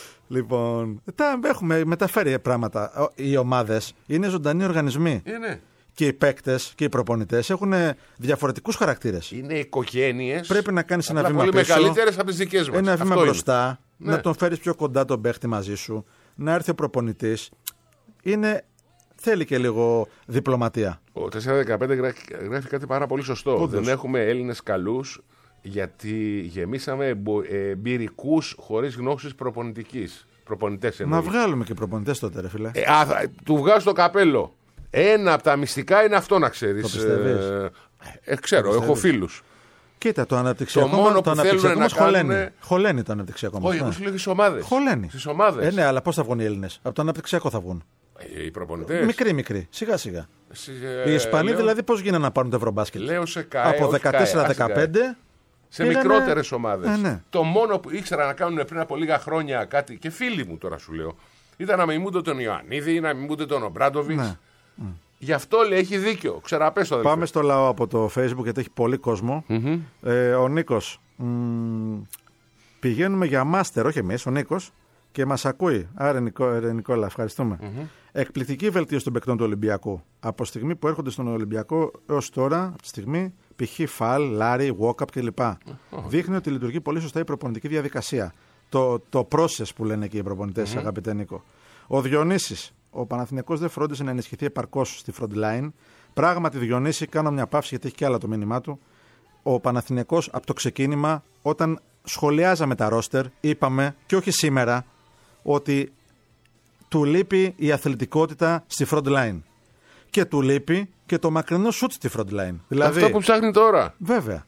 Λοιπόν, τα έχουμε μεταφέρει πράγματα. Οι ομάδες είναι ζωντανοί οργανισμοί. Είναι. Και οι παίκτες και οι προπονητές έχουν διαφορετικούς χαρακτήρες. Είναι οικογένειες. Πρέπει να κάνεις ένα βήμα πολύ πίσω. Πολύ μεγαλύτερες από τις δικές μας. Ένα βήμα Αυτό μπροστά. Ναι. Να τον φέρεις πιο κοντά τον παίκτη μαζί σου. Να έρθει ο προπονητής. Είναι. Θέλει και λίγο διπλωματία. Ο τέσσερα δεκαπέντε γράφει, γράφει κάτι πάρα πολύ σωστό. Πόντως. Δεν έχουμε Έλληνες καλούς. Γιατί γεμίσαμε εμπειρικούς χωρίς γνώσεις προπονητικής. Προπονητές εννοεί. Να βγάλουμε και προπονητές τότε, ρε φίλε. Ε, α, θα, του βγάζω το καπέλο. Ένα από τα μυστικά είναι αυτό, να ξέρεις. Το πιστεύεις? Ε, ε, ξέρω, έχω φίλους. Κοίτα, το αναπτυξιακό, το μόνο το που θέλουν να χωλαίνει. κάνουν... Χωλαίνει το αναπτυξιακό μας. Όχι, εγώ σου λέω στις ομάδες. Χωλαίνει. Στις ομάδες. Ε, ναι, αλλά πώς θα βγουν οι Έλληνες? Από το αναπτυξιακό θα βγουν. Ε, οι προπονητές. Μικροί, μικροί. Σιγά σιγά. Ε, οι Ισπανοί λέω... δηλαδή πώς γίνανε να πάρουν το Ευρωμπάσκετ? Λέω σε ΚΑΕ, από δεκατέσσερα δεκαπέντε. Σε πήγανε... μικρότερες ομάδες. Ε, ναι. Το μόνο που ήξερα να κάνουν πριν από λίγα χρόνια κάτι, και φίλοι μου τώρα σου λέω, ήταν να μιμούνται τον Ιωαννίδη, να μιμούνται τον Ομπράντοβιτς. Ναι. Γι' αυτό λέει έχει δίκιο. Ξεραπέσω, αδελφέ. Πάμε στο λαό από το Facebook γιατί έχει πολύ κόσμο. Mm-hmm. Ε, ο Νίκος. Μ, πηγαίνουμε για μάστερ, όχι εμείς, ο Νίκος, και μας ακούει. Άρα, Νικό, ρε, Νικόλα, ευχαριστούμε. Mm-hmm. Εκπληκτική βελτίωση των παικτών του Ολυμπιακού. Από τη στιγμή που έρχονται στον Ολυμπιακό έως τώρα, από τη στιγμή π.χ. Φαλ, Λάρι, Walkup κλπ. Oh. Δείχνει ότι λειτουργεί πολύ σωστά η προπονητική διαδικασία. Το, το process που λένε και οι προπονητές, mm-hmm. αγαπητέ Νίκο. Ο Διονύσης. Ο Παναθηναϊκός δεν φρόντισε να ενισχυθεί επαρκώς στη front line. Πράγματι, Διονύση, κάνω μια παύση γιατί έχει και άλλα το μήνυμά του. Ο Παναθηναϊκός από το ξεκίνημα, όταν σχολιάζαμε τα ρόστερ, είπαμε, και όχι σήμερα, ότι του λείπει η αθλητικότητα στη front line. Και του λείπει και το μακρινό σουτ στη front line. Δηλαδή, αυτό που ψάχνει τώρα. Βέβαια.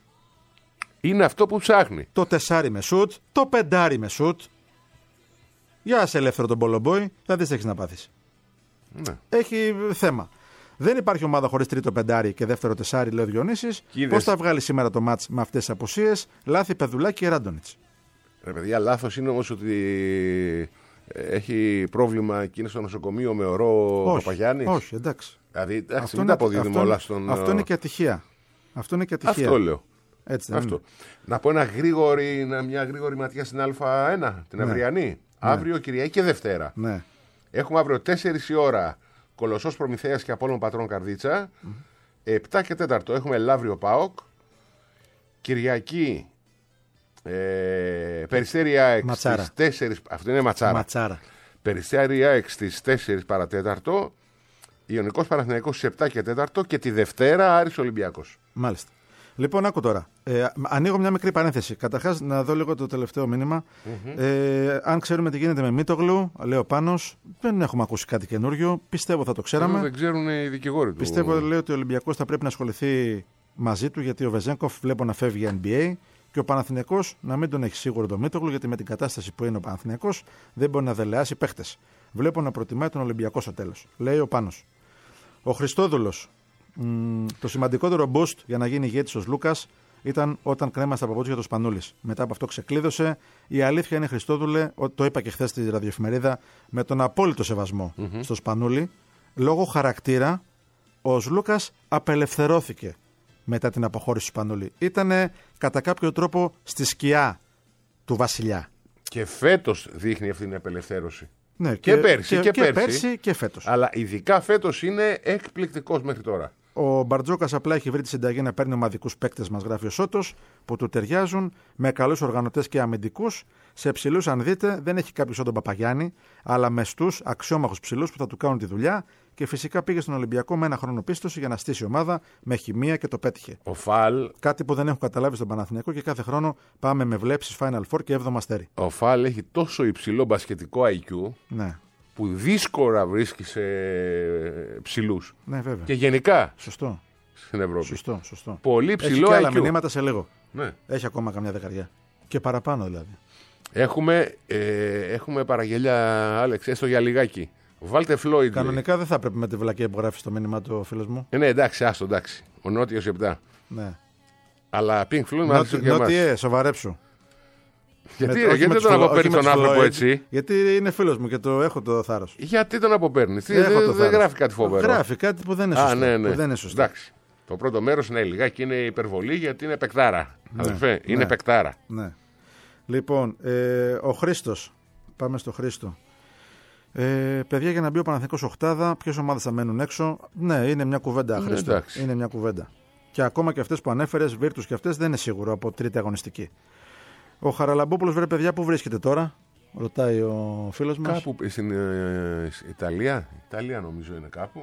Είναι αυτό που ψάχνει. Το τεσάρι με σουτ, το πεντάρι με σουτ. Για σε ελεύθερο τον Πολομπόη, θα δεις τι έχεις να πάθεις. Ναι. Έχει θέμα. Δεν υπάρχει ομάδα χωρίς τρίτο πεντάρι και δεύτερο τεσάρι, λέει ο Διονύσης. Πώς θα βγάλει σήμερα το μάτς με αυτές τις απουσίες? Λάθη Πεδουλάκη και Ράντονιτς. Ρε παιδιά, λάθος είναι όμως ότι έχει πρόβλημα και είναι στο νοσοκομείο με ορό Παπαγιάννης. Όχι, εντάξει. Δηλαδή, εντάξει, μην τα αποδίδουμε όλα στον. Αυτό είναι και ατυχία. Αυτό είναι και ατυχία. Αυτό λέω. Έτσι, αυτό. Να πω ένα γρήγορη, μια γρήγορη ματιά στην Α1, την ναι. αυριανή. Ναι. Αύριο, Κυριακή και Δευτέρα. Ναι. Έχουμε αύριο τέσσερις η ώρα Κολοσσός Προμηθέας και Απόλλων Πατρών Καρδίτσα. Mm. επτά και τέταρτο έχουμε Λαύριο ΠΑΟΚ. Κυριακή ε, Περιστέρι ΑΕΚ στις τέσσερις. Αυτό είναι ματσάρα. ματσάρα. Περιστέρι ΑΕΚ στις τέσσερις παρατέταρτο. Ιωνικός Παναθηναϊκός στις επτά και τέταρτο. Και τη Δευτέρα Άρης Ολυμπιακός. Μάλιστα. Λοιπόν, άκου τώρα. Ε, ανοίγω μια μικρή παρένθεση. Καταρχάς, να δω λίγο το τελευταίο μήνυμα. Mm-hmm. Ε, αν ξέρουμε τι γίνεται με Μήτογλου, λέω Πάνος, δεν έχουμε ακούσει κάτι καινούριο. Πιστεύω θα το ξέραμε. Ε, δεν ξέρουν οι δικηγόροι του. Πιστεύω, λέει, ότι ο Ολυμπιακός θα πρέπει να ασχοληθεί μαζί του, γιατί ο Βεζένκοφ βλέπω να φεύγει N B A και ο Παναθηναϊκός να μην τον έχει σίγουρο τον Μήτογλου, γιατί με την κατάσταση που είναι ο Παναθηναϊκός δεν μπορεί να δελεάσει παίχτες. Βλέπω να προτιμάει τον Ολυμπιακό στο τέλος. Λέει ο Πάνος. Ο Χριστόδουλος. Μ, το σημαντικότερο boost για να γίνει ηγέτης ο Λούκας ήταν όταν κρέμασε τα παπούτσια του Σπανούλης. Μετά από αυτό ξεκλείδωσε. Η αλήθεια είναι, Χριστόδουλε, το είπα και χθες στη ραδιοεφημερίδα, με τον απόλυτο σεβασμό mm-hmm. στο Σπανούλη, λόγω χαρακτήρα, ο Λούκας απελευθερώθηκε μετά την αποχώρηση του Σπανούλη. Ήτανε κατά κάποιο τρόπο στη σκιά του βασιλιά. Και φέτος δείχνει αυτή την απελευθέρωση. Ναι, και, και πέρσι και, και, και, πέρσι, πέρσι και φέτος. Αλλά ειδικά φέτος είναι εκπληκτικός μέχρι τώρα. Ο Μπαρτζόκας απλά έχει βρει τη συνταγή να παίρνει ομαδικούς παίκτες, μας γράφει ο Σότος, που του ταιριάζουν, με καλούς οργανωτές και αμυντικούς. Σε ψηλούς, αν δείτε, δεν έχει κάποιο σαν τον Παπαγιάννη, αλλά με στούς αξιόμαχους ψηλούς που θα του κάνουν τη δουλειά. Και φυσικά πήγε στον Ολυμπιακό με ένα χρόνο πίστοση για να στήσει ομάδα με χημεία και το πέτυχε. Ο Φαλ. Κάτι που δεν έχω καταλάβει στον Παναθηναϊκό και κάθε χρόνο πάμε με βλέψεις Final Four και έβδομο αστέρι. Ο Φαλ έχει τόσο υψηλό μπασκετικό άι κιου. Ναι. Που δύσκολα βρίσκει σε ψηλούς. Ναι, βέβαια. Και γενικά. Σωστό. Στην Ευρώπη. Σωστό, σωστό. Πολύ ψηλό έχει και άλλα άι κιου. μηνύματα σε λίγο. Ναι. Έχει ακόμα καμιά δεκαριά. Και παραπάνω δηλαδή. Έχουμε, ε, έχουμε παραγγελιά, Άλεξ, έστω για λιγάκι. Βάλτε Φλόιντ. Κανονικά δεν θα πρέπει με τη βλακία που γράφει στο μήνυμα του φίλος μου. Ε, ναι, εντάξει, άστο, εντάξει. Ο Νότιος επτά. Ναι. Αλλά Pink Floyd μου άρεσε και εμάς. Νότιε, σοβαρέψου. Γιατί, με, γιατί δεν τον αποπαίρνει τον άνθρωπο έτσι. Γιατί είναι φίλος μου και το έχω το θάρρος. Γιατί τον αποπαίρνει. Δεν δε γράφει κάτι φοβερό. Γράφει κάτι που δεν είναι σωστό. Α, ναι, ναι. Που δεν είναι σωστό. Εντάξει. Το πρώτο μέρος είναι λιγάκι, είναι υπερβολή γιατί είναι παικτάρα. Ναι, Αδελφέ, είναι ναι, παικτάρα. Ναι. Λοιπόν, ε, ο Χρήστος. Πάμε στο Χρήστο. Ε, παιδιά, για να μπει ο Παναθηναϊκός οκτάδα, ποιες ομάδες θα μένουν έξω? Ναι, είναι μια κουβέντα, ναι, Χρήστο. Εντάξει. Είναι μια κουβέντα. Και ακόμα και αυτές που ανέφερες, Βίρτους και αυτές, δεν είναι σίγουρο από τρίτη αγωνιστική. Ο Χαραλαμπόπουλος, βρε παιδιά, πού βρίσκεται τώρα? Ρωτάει ο φίλος μας. Κάπου στην ε, Ιταλία. Ιταλία νομίζω είναι κάπου.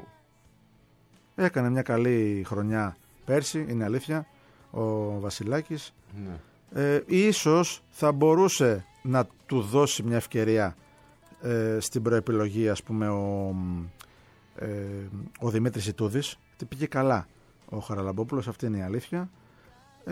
Έκανε μια καλή χρονιά πέρσι, είναι αλήθεια, ο Βασιλάκης. Ναι. Ε, ίσως θα μπορούσε να του δώσει μια ευκαιρία ε, στην προεπιλογή, ας πούμε, ο, ε, ο Δημήτρης Ιτούδης. Τι πήγε καλά ο Χαραλαμπόπουλος, αυτή είναι η αλήθεια. Ε,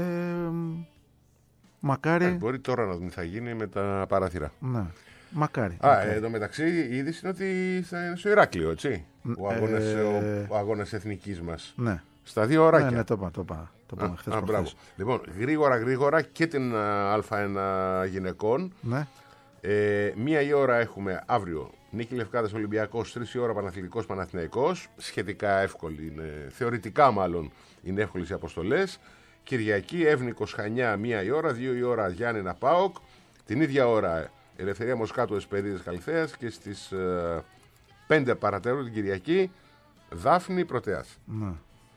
μακάρι. Ε, μπορεί τώρα να δούμε τι θα γίνει με τα παράθυρα. Ναι, μακάρι. Α, μακάρι. ε, εδώ μεταξύ η είδηση είναι ότι θα είναι στο Ηράκλειο, έτσι. Ο αγώνας, ε... ο, ο αγώνας εθνικής μας. Ναι. Στα δύο ωράκια. Ναι, ναι, το είπα, το είπα. Το είπαμε χθες. Α, μπράβο. Λοιπόν, γρήγορα γρήγορα και την Α1 γυναικών. Ναι. Ε, μία η ώρα έχουμε αύριο Νίκη Λευκάδας Ολυμπιακός, τρεις η ώρα Παναθηναϊκός Παναθηναϊκός. Σχετικά εύκολη είναι, θεωρητικά μάλλον είναι εύκολες οι αποστολές. Κυριακή Εύνικος Χανιά μία η ώρα, δύο η ώρα Γιάννενα ΠΑΟΚ. Την ίδια ώρα Ελευθερία Μοσκάτου Εσπερίδες Καλυθέας και στις ε, πέντε παρατέρου την Κυριακή Δάφνη Πρωτεάς. Ναι.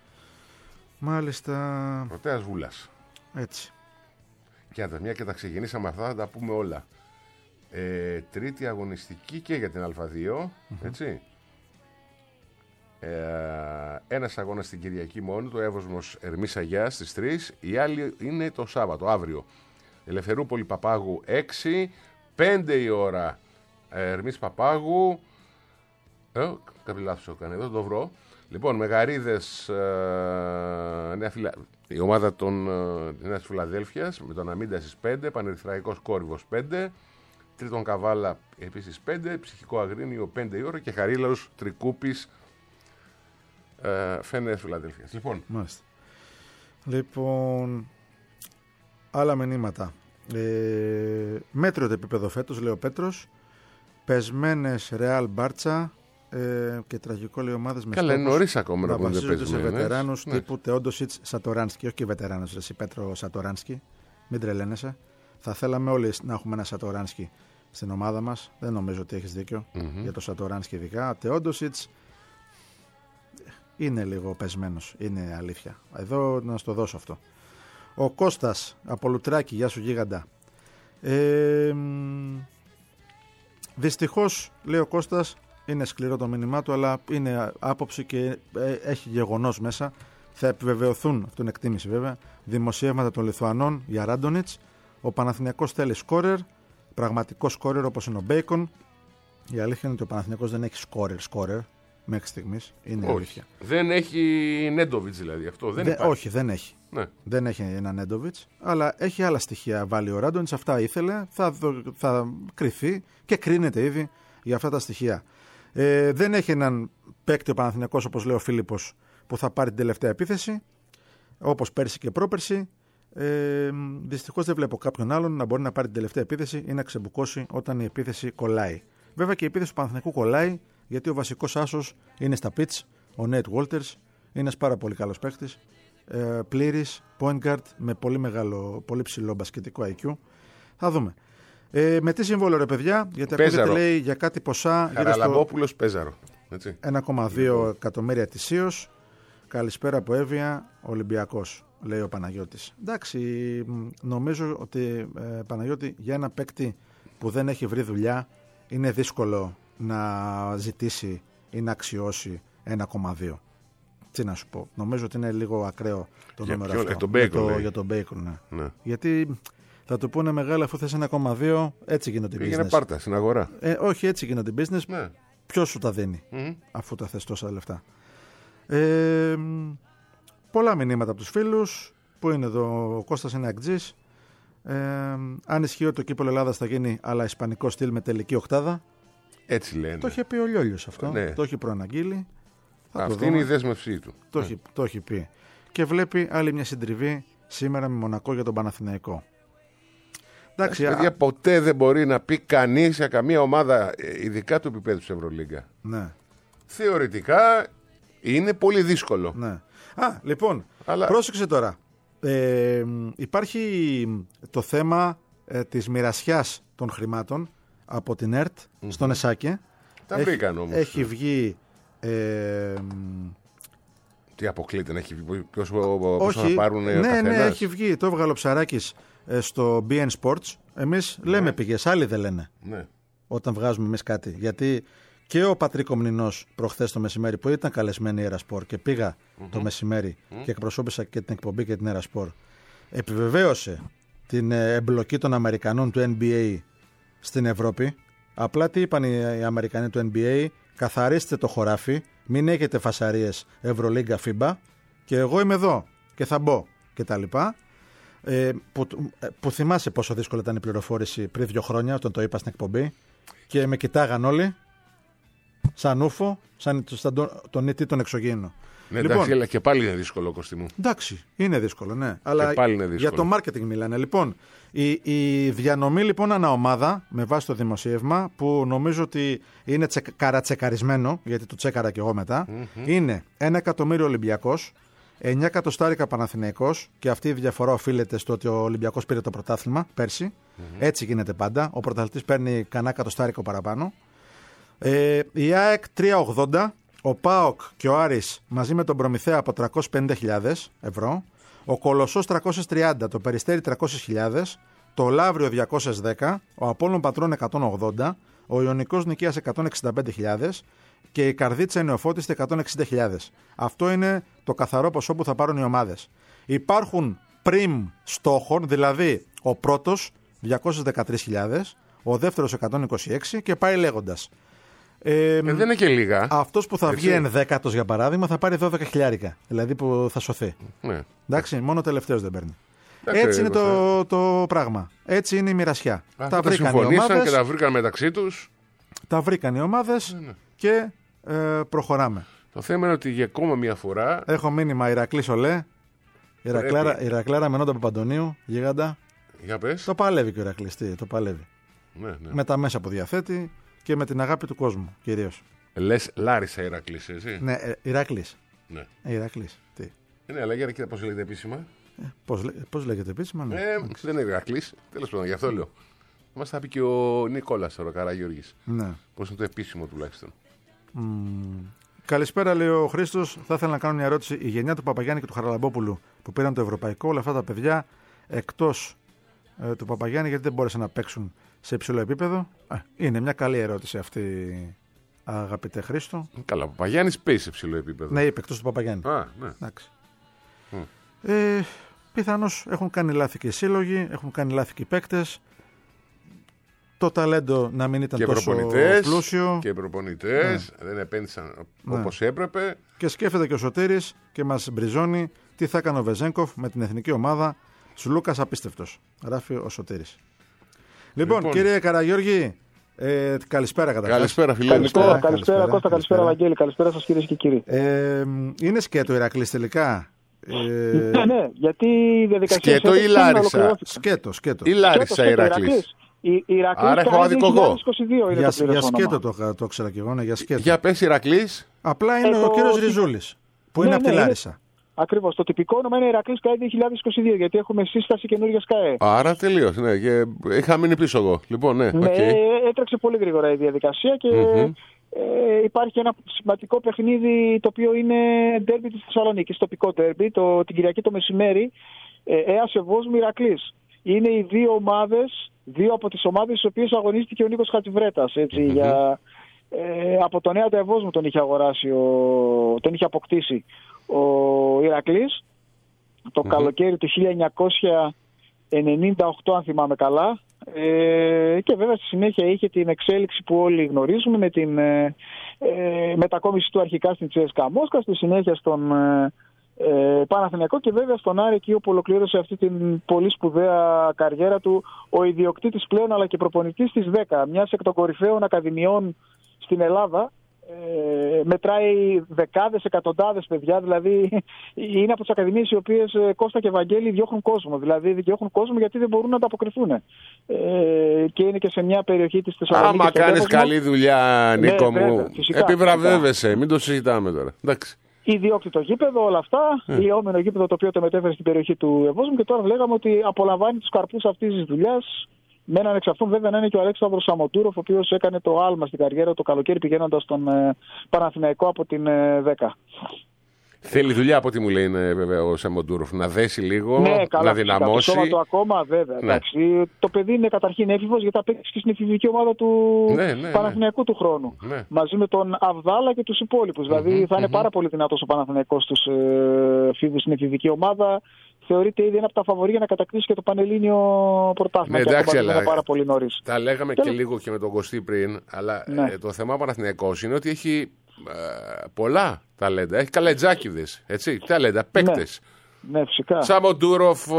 Μάλιστα. Πρωτέας Βούλας. Έτσι. Και αν τα μια και τα ξεκινήσαμε αυτά θα τα πούμε όλα. Ε, τρίτη αγωνιστική και για την Α2, mm-hmm. έτσι. Ε, ένας αγώνας στην Κυριακή μόνο, το Εύωσμος Ερμής Αγιάς στις τρεις. Η άλλη είναι το Σάββατο, αύριο. Ελευθερούπολη Παπάγου έξι, πέντε η ώρα Ερμής Παπάγου. Ε, κάποιο λάθος το έκανε εδώ, το βρω. Λοιπόν, Μεγαρίδες, ε, Νέα Φιλα... η ομάδα των ε, Νέας Φιλαδέλφειας με τον Αμίντα στις πέντε, Πανερυθραϊκός Κόρυβος πέντε, Τρίτον Καβάλα επίσης πέντε, Ψυχικό Αγρίνιο πέντε η ώρα και Χαρίλαος Τρικούπης ε, Φενές Φιλαδέλφειας. Λοιπόν. Μάλιστα. Λοιπόν, άλλα μηνύματα. Ε, μέτριο το επίπεδο φέτος, λέει ο Πέτρος. Πεσμένες Ρεάλ Μπάρτσα. Ε, και τραγικό, λέει, ομάδες με καλά, νωρίς ακόμα να να βασίζονται σε βετεράνους, ναι, τύπου Τεόντοσιτς, Σατοράνσκι. Όχι και βετεράνους, εσύ Πέτρο Σατοράνσκι. Μην τρελαίνεσαι. Θα θέλαμε όλοι να έχουμε ένα Σατοράνσκι στην ομάδα μας. Δεν νομίζω ότι έχεις δίκιο mm-hmm. για το Σατοράνσκι ειδικά. Τεόντοσιτς είναι λίγο πεσμένος. Είναι αλήθεια. Εδώ να στο δώσω αυτό. Ο Κώστας από Λουτράκη, γεια σου γίγαντα. Ε, δυστυχώς, λέει ο Κώστας, είναι σκληρό το μήνυμά του, αλλά είναι άποψη και έχει γεγονός μέσα. θα επιβεβαιωθούν, αυτό είναι εκτίμηση βέβαια, δημοσιεύματα των Λιθουανών για Ράντονιτς. Ο Παναθηναϊκός θέλει σκόρερ, πραγματικό σκόρερ όπως είναι ο Μπέικον. Η αλήθεια είναι ότι ο Παναθηναϊκός δεν έχει σκόρερ, σκόρερ μέχρι στιγμής. Είναι όχι. αλήθεια. Δεν έχει Νέντοβιτς δηλαδή αυτό. Δεν Δε, υπάρχει. όχι, δεν έχει. Ναι. Δεν έχει ένα Νέντοβιτς, αλλά έχει άλλα στοιχεία βάλει ο Ράντονιτς. Αυτά ήθελε, θα, θα κριθεί και κρίνεται ήδη για αυτά τα στοιχεία. Ε, δεν έχει έναν παίκτη ο Παναθηναϊκός, όπως λέει ο Φίλιππος, που θα πάρει την τελευταία επίθεση, όπως πέρσι και πρόπερσι. Ε, δυστυχώς δεν βλέπω κάποιον άλλον να μπορεί να πάρει την τελευταία επίθεση ή να ξεμπουκώσει όταν η επίθεση κολλάει. Βέβαια και η επίθεση του Παναθηναϊκού κολλάει, γιατί ο βασικός άσος είναι στα pitch, ο Νέιτ Walters, είναι ένας πάρα πολύ καλός παίκτης, ε, πλήρης, point guard με πολύ μεγάλο, πολύ ψηλό μπασκετικό άι κιου. Θα δούμε. Ε, με τι συμβόλαιο ρε παιδιά, γιατί ακούγεται λέει για κάτι ποσά. Χαραλαμπόπουλος Πέζαρο. Έτσι. ένα κόμμα δύο εκατομμύρια ετησίως. Καλησπέρα από Εύβοια, Ολυμπιακός, λέει ο Παναγιώτης. Εντάξει, νομίζω ότι ε, Παναγιώτη, για ένα παίκτη που δεν έχει βρει δουλειά, είναι δύσκολο να ζητήσει ή να αξιώσει ένα κόμμα δύο. Τι να σου πω, νομίζω ότι είναι λίγο ακραίο το για νούμερο ποιο, αυτό. Για τον Bacon, για, το, για τον Bacon, ναι. Ναι. Γιατί θα του πούνε μεγάλο, αφού θες ένα κόμμα δύο, έτσι γίνονται οι business. Πήγαινε πάρτα στην αγορά. Ε, όχι, έτσι γίνονται οι business. Ναι. Ποιος σου τα δίνει, Mm-hmm. αφού τα θες τόσα λεφτά. Ε, πολλά μηνύματα από τους φίλους. Πού είναι εδώ, ο Κώστας είναι αγκτζής. Ε, αν ισχύει ότι το κύπελλο Ελλάδας θα γίνει αλλά ισπανικό στυλ με τελική οκτάδα. Έτσι λένε. Το είχε πει ο Λιόλιος αυτό. Ναι. Το έχει προαναγγείλει. Θα Αυτή το είναι δούμε. η δέσμευσή του. Το, ναι. έχει, το έχει πει. Και βλέπει άλλη μια συντριβή σήμερα με Μονακό για τον Παναθηναϊκό. Εντάξει, Εντάξει, παιδιά, ποτέ δεν μπορεί να πει κανείς για καμία ομάδα, ειδικά του επίπεδου της Ευρωλίγκα. Ναι. Θεωρητικά είναι πολύ δύσκολο. Ναι. Α, λοιπόν, Αλλά... πρόσεξε τώρα. Ε, υπάρχει το θέμα ε, της μοιρασιάς των χρημάτων από την ΕΡΤ mm-hmm. στον ΕΣΑΚΕ. Τα έχει, βρήκαν όμως. Έχει βγει... Ε, Τι αποκλείται, να έχει βγει, ποιος, πώς όχι, θα πάρουν ναι, ο καθένας. Ναι, έχει βγει. Το έβγαλε ο Ψαράκης ε, στο μπι εν Sports. Εμείς ναι. λέμε πηγές, άλλοι δεν λένε. Ναι. Όταν βγάζουμε εμείς κάτι. Γιατί και ο Πατρίκο Μνηνός προχθές το μεσημέρι που ήταν καλεσμένη η Ερασπορ και πήγα mm-hmm. το μεσημέρι mm-hmm. και εκπροσώπησα και την εκπομπή και την Ερασπορ, επιβεβαίωσε την εμπλοκή των Αμερικανών του εν μπι έι στην Ευρώπη. Απλά τι είπαν οι Αμερικανοί του εν μπι έι, καθαρίστε το χωράφι, μην έχετε φασαρίες Ευρωλίγκα, φίμπα και εγώ είμαι εδώ και θα μπω και τα λοιπά. Ε, που, που θυμάσαι πόσο δύσκολη ήταν η πληροφόρηση πριν δύο χρόνια όταν το είπα στην εκπομπή και με κοιτάγαν όλοι σαν ούφο, σαν, σαν τον, τον νητή τον εξωγήινο. Ναι, λοιπόν, εντάξει, αλλά και πάλι είναι δύσκολο, Κωστή μου. Εντάξει, είναι δύσκολο, ναι. Αλλά πάλι είναι δύσκολο. Για το marketing μιλάνε. Λοιπόν, η, η διανομή λοιπόν ανά ομάδα, με βάση το δημοσίευμα, που νομίζω ότι είναι τσε, καρατσεκαρισμένο, γιατί το τσέκαρα και εγώ μετά, mm-hmm. είναι ένα εκατομμύριο Ολυμπιακός, εννιά εκατοστάρικα Παναθηναϊκός, και αυτή η διαφορά οφείλεται στο ότι ο Ολυμπιακός πήρε το πρωτάθλημα πέρσι. Mm-hmm. Έτσι γίνεται πάντα. Ο πρωταθλητής παίρνει κανένα εκατοστάρικο παραπάνω. Ε, η ΑΕΚ τριακόσια ογδόντα, ο ΠΑΟΚ και ο Άρης μαζί με τον Προμηθέα από τριακόσιες πενήντα χιλιάδες ευρώ, ο Κολοσσός τριακόσιες τριάντα, το Περιστέρι τριακόσιες χιλιάδες, το Λαύριο διακόσιες δέκα, ο Απόλλων Πατρών εκατόν ογδόντα, ο Ιωνικός Νικαίας εκατόν εξήντα πέντε χιλιάδες και η Καρδίτσα Νεοφώτιστη εκατόν εξήντα χιλιάδες. Αυτό είναι το καθαρό ποσό που θα πάρουν οι ομάδες. Υπάρχουν πριμ στόχων, δηλαδή ο πρώτος διακόσιες δεκατρείς χιλιάδες, ο δεύτερος εκατόν είκοσι έξι και πάει λέγοντας. Ε, ε, δεν είναι και λίγα. Αυτός που θα έτσι. βγει ενδέκατος για παράδειγμα θα πάρει δώδεκα χιλιάρικα. Δηλαδή που θα σωθεί. Ναι. Εντάξει, μόνο ο τελευταίος δεν παίρνει. Εντάξει, έτσι είναι το, το πράγμα. Έτσι είναι η μοιρασιά. Α, τα βρήκαν οι ομάδες και τα βρήκαν μεταξύ τους. Τα βρήκαν οι ομάδες ναι, ναι. και ε, προχωράμε. Το θέμα είναι ότι για ακόμα μια φορά. Έχω μήνυμα Ηρακλής Ολέ. Ηρακλάρα, Ηρακλάρα Μενόντα Παπαντονίου, γίγαντα. Για πες. Το παλεύει και ο Ηρακλής. Τι, το παλεύει. Ναι, ναι. Με τα μέσα που διαθέτει και με την αγάπη του κόσμου κυρίως. Λες Λάρισα Ηρακλής, εσύ. Ναι, ε, Ηρακλής. Ναι. Ε, Ηρακλής. Τι. Ναι, αλλά για κοίτα πώς λέγεται επίσημα. Ε, πώς, πώς λέγεται επίσημα, ναι. Ε, δεν είναι Ηρακλής. Τέλος πάντων, γι' αυτό λέω. Μας θα πει και ο Νικόλας, ο Καραγιώργης. Ναι. Πώς είναι το επίσημο τουλάχιστον. Mm. Καλησπέρα, λέει ο Χρήστος. Θα ήθελα να κάνω μια ερώτηση. Η γενιά του Παπαγιάννη και του Χαραλαμπόπουλου που πήραν το ευρωπαϊκό, όλα αυτά τα παιδιά εκτός ε, του Παπαγιάννη, γιατί δεν μπόρεσαν να παίξουν σε υψηλό επίπεδο. Ε, είναι μια καλή ερώτηση αυτή, αγαπητέ Χρήστο. Καλά, ο Παπαγιάννης παίζει σε υψηλό επίπεδο. Ναι, είπε εκτός του Παπαγιάννη. Α, ναι. Εντάξει. Ε, πιθανώς έχουν κάνει λάθη και οι σύλλογοι, έχουν κάνει λάθη και οι παίκτες. Το ταλέντο να μην ήταν και τόσο πλούσιο. Και οι προπονητές ναι. δεν επένδυσαν ναι. όπως έπρεπε. Και σκέφτεται και ο Σωτήρης και μας μπριζώνει τι θα έκανε ο Βεζένκοφ με την εθνική ομάδα. Σουλούκας απίστευτος, γράφει ο Σωτήρης. Λοιπόν, λοιπόν κύριε Καραγιώργη, ε, καλησπέρα καταρχάς. Καλησπέρα φίλε. Καλησπέρα, καλησπέρα, καλησπέρα Κώστα, καλησπέρα Βαγγέλη, καλησπέρα σας κυρίες και κύριοι. Ε, είναι σκέτο Ηρακλής τελικά. Ε... Ναι, ναι, γιατί η διαδικασία... Σκέτο ή Λάρισα. Σκέτο, σκέτο. Ή Λάρισα Ηρακλής. Η Ηρακλής. Άρα έχω άδικο εγώ. Για, για σκέτο το, το ήξερα και εγώ, ναι, για σκέτο. Για πες Ηρακλής. Απλά είναι ε, ο κύριος Ριζούλης, που ναι, είναι ναι, από τη Λάρισα. Είναι... Ακριβώς. Το τυπικό όνομα είναι Ηρακλής ΚΑΕ δύο χιλιάδες είκοσι δύο, γιατί έχουμε σύσταση καινούργιας ΚΑΕ. Άρα τελείως, ναι. Και είχα μείνει πίσω εγώ. Λοιπόν, ναι. Ναι, okay. έτρεξε πολύ γρήγορα η διαδικασία και mm-hmm. ε, υπάρχει ένα σημαντικό παιχνίδι το οποίο είναι ντέρμπι της Θεσσαλονίκης, τοπικό ντέρμπι, το, την Κυριακή το μεσημέρι, ε, ΕΑΣ Ευόσμου Ηρακλής. Είναι οι δύο ομάδες, δύο από τις ομάδες στις οποίες αγωνίστηκε ο Νίκος Χατζιβρέτας. Έτσι, mm-hmm. για, ε, από τον Νέα Ευόσμου τον είχε αγοράσει, ο, τον είχε αποκτήσει ο Ηρακλής το mm-hmm. καλοκαίρι του χίλια εννιακόσια ενενήντα οκτώ, αν θυμάμαι καλά, ε, και βέβαια στη συνέχεια είχε την εξέλιξη που όλοι γνωρίζουμε με την ε, ε, μετακόμιση του αρχικά στην Τσέσκα Μόσχα, στη συνέχεια στον ε, ε, Παναθηναϊκό και βέβαια στον Άρη, εκεί όπου ολοκλήρωσε αυτή την πολύ σπουδαία καριέρα του ο ιδιοκτήτης πλέον αλλά και προπονητής της δέκα, μιας εκ των κορυφαίων ακαδημιών στην Ελλάδα. Ε, μετράει δεκάδες, εκατοντάδες παιδιά, δηλαδή είναι από τις ακαδημίες οι οποίες, Κώστα και Βαγγέλη, διώχνουν κόσμο. Δηλαδή διώχνουν κόσμο γιατί δεν μπορούν να ανταποκριθούν. Ε, και είναι και σε μια περιοχή της Θεσσαλονίκης. Άμα κάνεις καλή δουλειά, Νίκο ναι, μου, βέβαια, φυσικά, επιβραβεύεσαι, φυσικά. Μην το συζητάμε τώρα. Εντάξει. Ιδιόκτητο γήπεδο, όλα αυτά. Mm. Λιόμενο γήπεδο το οποίο το μετέφερε στην περιοχή του Ευόσμου και τώρα λέγαμε ότι απολαμβάνει τους καρπούς αυτής της δουλειάς. Με έναν εξ αυτών βέβαια να είναι και ο Αλέξανδρος Σαμοντούροφ, ο οποίος έκανε το άλμα στην καριέρα το καλοκαίρι πηγαίνοντας στον ε, Παναθηναϊκό από την ε, δέκα. Θέλει δουλειά από ό,τι μου λέει είναι, βέβαια ο Σαμοντούροφ, να δέσει λίγο, ναι, καλά, να δυναμώσει. Το σώμα του ακόμα βέβαια. Ναι. Το παιδί είναι καταρχήν έφηβος γιατί θα παίξει και στην εφηβική ομάδα του ναι, ναι, Παναθηναϊκού ναι. του χρόνου. Ναι. Μαζί με τον Αβδάλα και τους υπόλοιπους. Mm-hmm, δηλαδή θα είναι mm-hmm. πάρα πολύ δυνατός ο Παναθηναϊκός στους ε, φίβους στην εφηβική ομάδα. Θεωρείται ήδη ένα από τα φαβορί για να κατακτήσει και το Πανελλήνιο πρωτάθλημα. Ναι, εντάξει, αλλά πάρα πολύ νωρίς. Τα λέγαμε και, και λίγο και με τον Κωστή πριν, αλλά ναι. ε, το θέμα Παναθηναϊκός είναι ότι έχει ε, πολλά ταλέντα. Έχει καλετζάκηδες, έτσι, ταλέντα, παίκτες. Ναι, ναι, φυσικά. Σαμοντούροφ,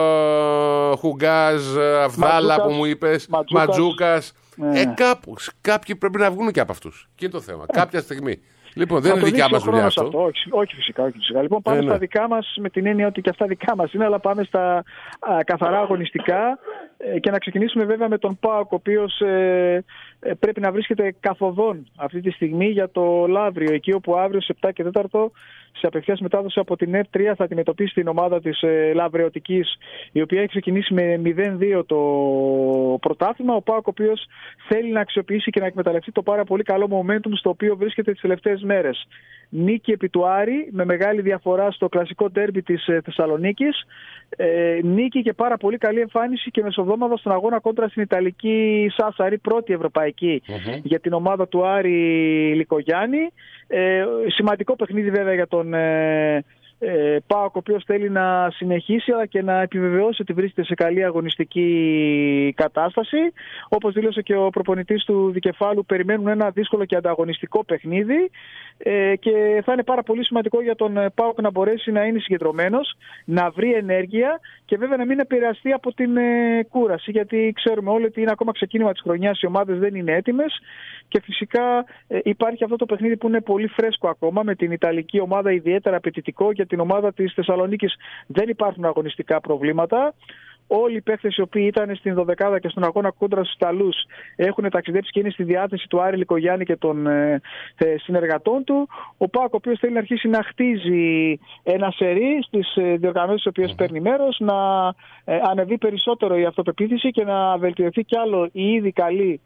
ε, Χουγκάζ, Αβδάλα που μου είπες, Ματζούκας. Ματζούκας. Ναι. Ε, κάπου, κάποιοι πρέπει να βγουν και από αυτούς. Και είναι το θέμα. Ε. Κάποια στιγμή. Λοιπόν, δεν είναι δικιά μας δουλειά αυτό. αυτό. Όχι, όχι, φυσικά, όχι φυσικά. Λοιπόν, πάμε ε, ναι. στα δικά μας με την έννοια ότι και αυτά δικά μας είναι, αλλά πάμε στα α, καθαρά αγωνιστικά ε, και να ξεκινήσουμε βέβαια με τον ΠΑΟΚ, ο οποίος ε, ε, πρέπει να βρίσκεται καθοδόν αυτή τη στιγμή για το Λαύριο, εκεί όπου αύριο στις επτά και τέσσερα σε απευθείας μετάδοση από την ΕΡΤ τρία θα αντιμετωπίσει την ομάδα της ε, Λαυριωτικής, η οποία έχει ξεκινήσει με μηδέν δύο το πρωτάθλημα. Ο ΠΑΟΚ, ο οποίος θέλει να αξιοποιήσει και να εκμεταλλευτεί το πάρα πολύ καλό momentum στο οποίο βρίσκεται τις τελευταίες μέρες. Νίκη επί του Άρη με μεγάλη διαφορά στο κλασικό ντέρμπι της ε, Θεσσαλονίκης. Ε, νίκη και πάρα πολύ καλή εμφάνιση και μεσοβδόμαδα στον αγώνα κόντρα στην Ιταλική Σάσαρη, πρώτη ευρωπαϊκή mm-hmm. για την ομάδα του Άρη Λικογιάννη. Ε, σημαντικό παιχνίδι βέβαια για τον ε, ε, ΠΑΟΚ, ο οποίος θέλει να συνεχίσει αλλά και να επιβεβαιώσει ότι βρίσκεται σε καλή αγωνιστική κατάσταση. Όπως δήλωσε και ο προπονητής του Δικεφάλου, περιμένουν ένα δύσκολο και ανταγωνιστικό παιχνίδι ε, και θα είναι πάρα πολύ σημαντικό για τον ΠΑΟΚ να μπορέσει να είναι συγκεντρωμένος, να βρει ενέργεια και βέβαια να μην επηρεαστεί από την ε, κούραση, γιατί ξέρουμε όλοι ότι είναι ακόμα ξεκίνημα της χρονιάς, οι ομάδες δεν είναι έτοιμες και φυσικά ε, υπάρχει αυτό το παιχνίδι που είναι πολύ φρέσκο ακόμα με την Ιταλική ομάδα, ιδιαίτερα απαιτητικό. Για την ομάδα της Θεσσαλονίκης δεν υπάρχουν αγωνιστικά προβλήματα. Όλοι οι παίχτες οι οποίοι ήταν στην δωδεκάδα και στον αγώνα κόντρα στους Ιταλούς έχουν ταξιδέψει και είναι στη διάθεση του Άρη Λικογιάννη και των ε, συνεργατών του. Ο ΠΑΟΚ, ο οποίος θέλει να αρχίσει να χτίζει ένα σερί στις ε, διοργανώσεις στις οποίες mm-hmm. παίρνει μέρος, να ε, ανεβεί περισσότερο η αυτοπεποίθηση και να βελτιωθεί κι άλλο η ήδη καλή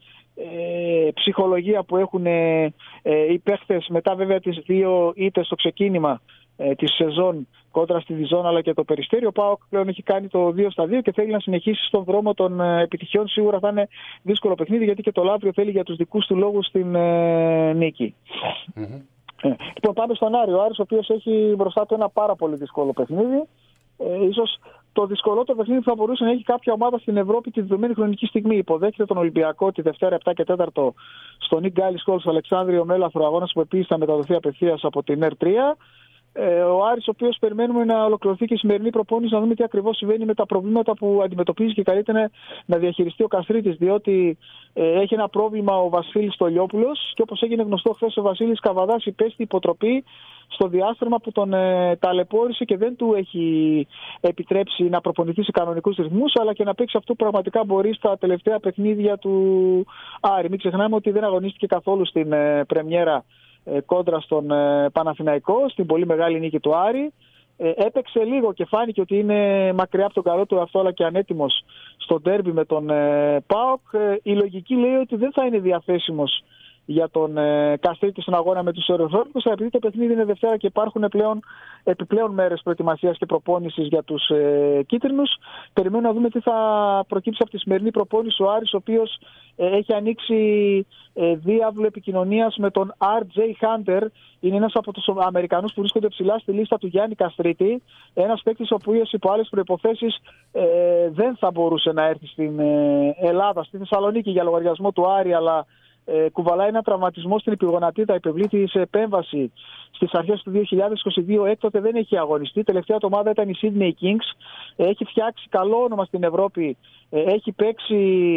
ε, ψυχολογία που έχουν ε, ε, οι παίχτες μετά βέβαια τις δύο ήττες στο ξεκίνημα ε, της σεζόν κόντρα στη Διζόν αλλά και το Περιστέρι. Ο ΠΑΟΚ πλέον έχει κάνει το δύο στα δύο και θέλει να συνεχίσει στον δρόμο των ε, επιτυχιών. Σίγουρα θα είναι δύσκολο παιχνίδι, γιατί και το Λαύριο θέλει για τους δικούς του λόγους την ε, νίκη. Mm-hmm. Ε, λοιπόν, πάμε στον Άρη. Ο Άρης, ο οποίος έχει μπροστά του ένα πάρα πολύ δύσκολο παιχνίδι. Ε, ίσως το δυσκολότερο παιχνίδι που θα μπορούσε να έχει κάποια ομάδα στην Ευρώπη τη δεδομένη χρονική στιγμή. Υποδέχεται τον Ολυμπιακό τη Δευτέρα επτά και τέταρτο στο Νικ Γκάλι Χολ στο Αλεξάνδριο Μέλαφρο, αγώνας που επίσης θα μεταδοθεί απευθείας από την Ερ τρία. Ε, ο Άρης, ο οποίος περιμένουμε να ολοκληρωθεί και η σημερινή προπόνηση, να δούμε τι ακριβώς συμβαίνει με τα προβλήματα που αντιμετωπίζει και καλείται να διαχειριστεί ο Καστρίτης, διότι ε, έχει ένα πρόβλημα ο Βασίλης Στολιόπουλος και όπως έγινε γνωστό χθες, ο Βασίλης Καβαδάς υπέστη υποτροπή στο διάστρεμα που τον ε, ταλαιπώρησε και δεν του έχει επιτρέψει να προπονηθεί σε κανονικούς ρυθμούς, αλλά και να παίξει αυτό που πραγματικά μπορεί στα τελευταία παιχνίδια του Άρη. Μην ξεχνάμε ότι δεν αγωνίστηκε καθόλου στην ε, πρεμιέρα κόντρα στον Παναθηναϊκό, στην πολύ μεγάλη νίκη του Άρη. Ε, έπαιξε λίγο και φάνηκε ότι είναι μακριά από τον καλό του εαυτό, αλλά και ανέτοιμος στο ντέρμπι με τον ε, ΠΑΟΚ. Ε, η λογική λέει ότι δεν θα είναι διαθέσιμος για τον ε, Καστρίτη στον αγώνα με τους Ερυθρόλεπτους, επειδή το παιχνίδι είναι Δευτέρα και υπάρχουν πλέον, επιπλέον μέρες προετοιμασίας και προπόνησης για τους ε, κίτρινους. Περιμένουμε να δούμε τι θα προκύψει από τη σημερινή προπόνηση ο Άρης, ο οποίος ε, έχει ανοίξει ε, διάβλο επικοινωνίας με τον αρ τζέι Hunter. Είναι ένας από τους Αμερικανούς που βρίσκονται ψηλά στη λίστα του Γιάννη Καστρίτη. Ένας παίκτης ο οποίος υπό άλλες προϋποθέσεις ε, δεν θα μπορούσε να έρθει στην ε, Ελλάδα, στη Θεσσαλονίκη για λογαριασμό του Άρη, αλλά Ε, κουβαλάει ένα τραυματισμό στην επιγονατίδα, υπευλήθη σε επέμβαση στις αρχές του δύο χιλιάδες είκοσι δύο, έκτοτε δεν έχει αγωνιστεί. Τελευταία του ομάδα ήταν η Sydney Kings. Ε, έχει φτιάξει καλό όνομα στην Ευρώπη, ε, έχει παίξει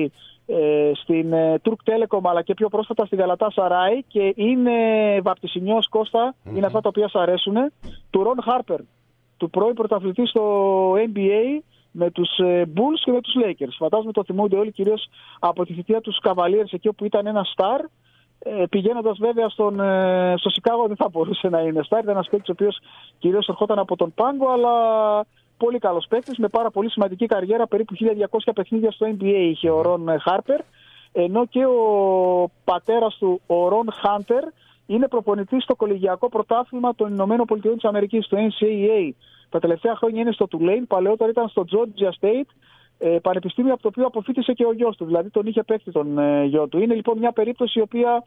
ε, στην ε, Turk Telecom αλλά και πιο πρόσφατα στην Galatasaray και είναι βαπτισινιός, Κώστα, mm-hmm. είναι αυτά τα οποία σου αρέσουν, του Ρον Χάρπερ, του πρώην πρωταθλητή στο N B A με τους Bulls και με τους Lakers. Φαντάζομαι το θυμούνται όλοι, κυρίως από τη θητεία τους Cavaliers, εκεί όπου ήταν ένα star. Ε, πηγαίνοντας βέβαια στον, στο Σικάγο δεν θα μπορούσε να είναι star. Ήταν ένας παίκτης ο οποίος κυρίως ερχόταν από τον πάγκο, αλλά πολύ καλός παίκτης με πάρα πολύ σημαντική καριέρα. Περίπου χίλια διακόσια παιχνίδια στο N B A είχε ο Ρον Χάρπερ, ενώ και ο πατέρας του, ο Ρον Χάντερ, είναι προπονητής στο κολεγιακό πρωτάθλημα των Ηνωμένων Πολιτειών της Αμερικής, στο N C A A. Τα τελευταία χρόνια είναι στο Tulane, παλαιότερα ήταν στο Georgia State, ε, πανεπιστήμιο από το οποίο αποφοίτησε και ο γιος του, δηλαδή τον είχε παίξει τον ε, γιο του. Είναι λοιπόν μια περίπτωση η οποία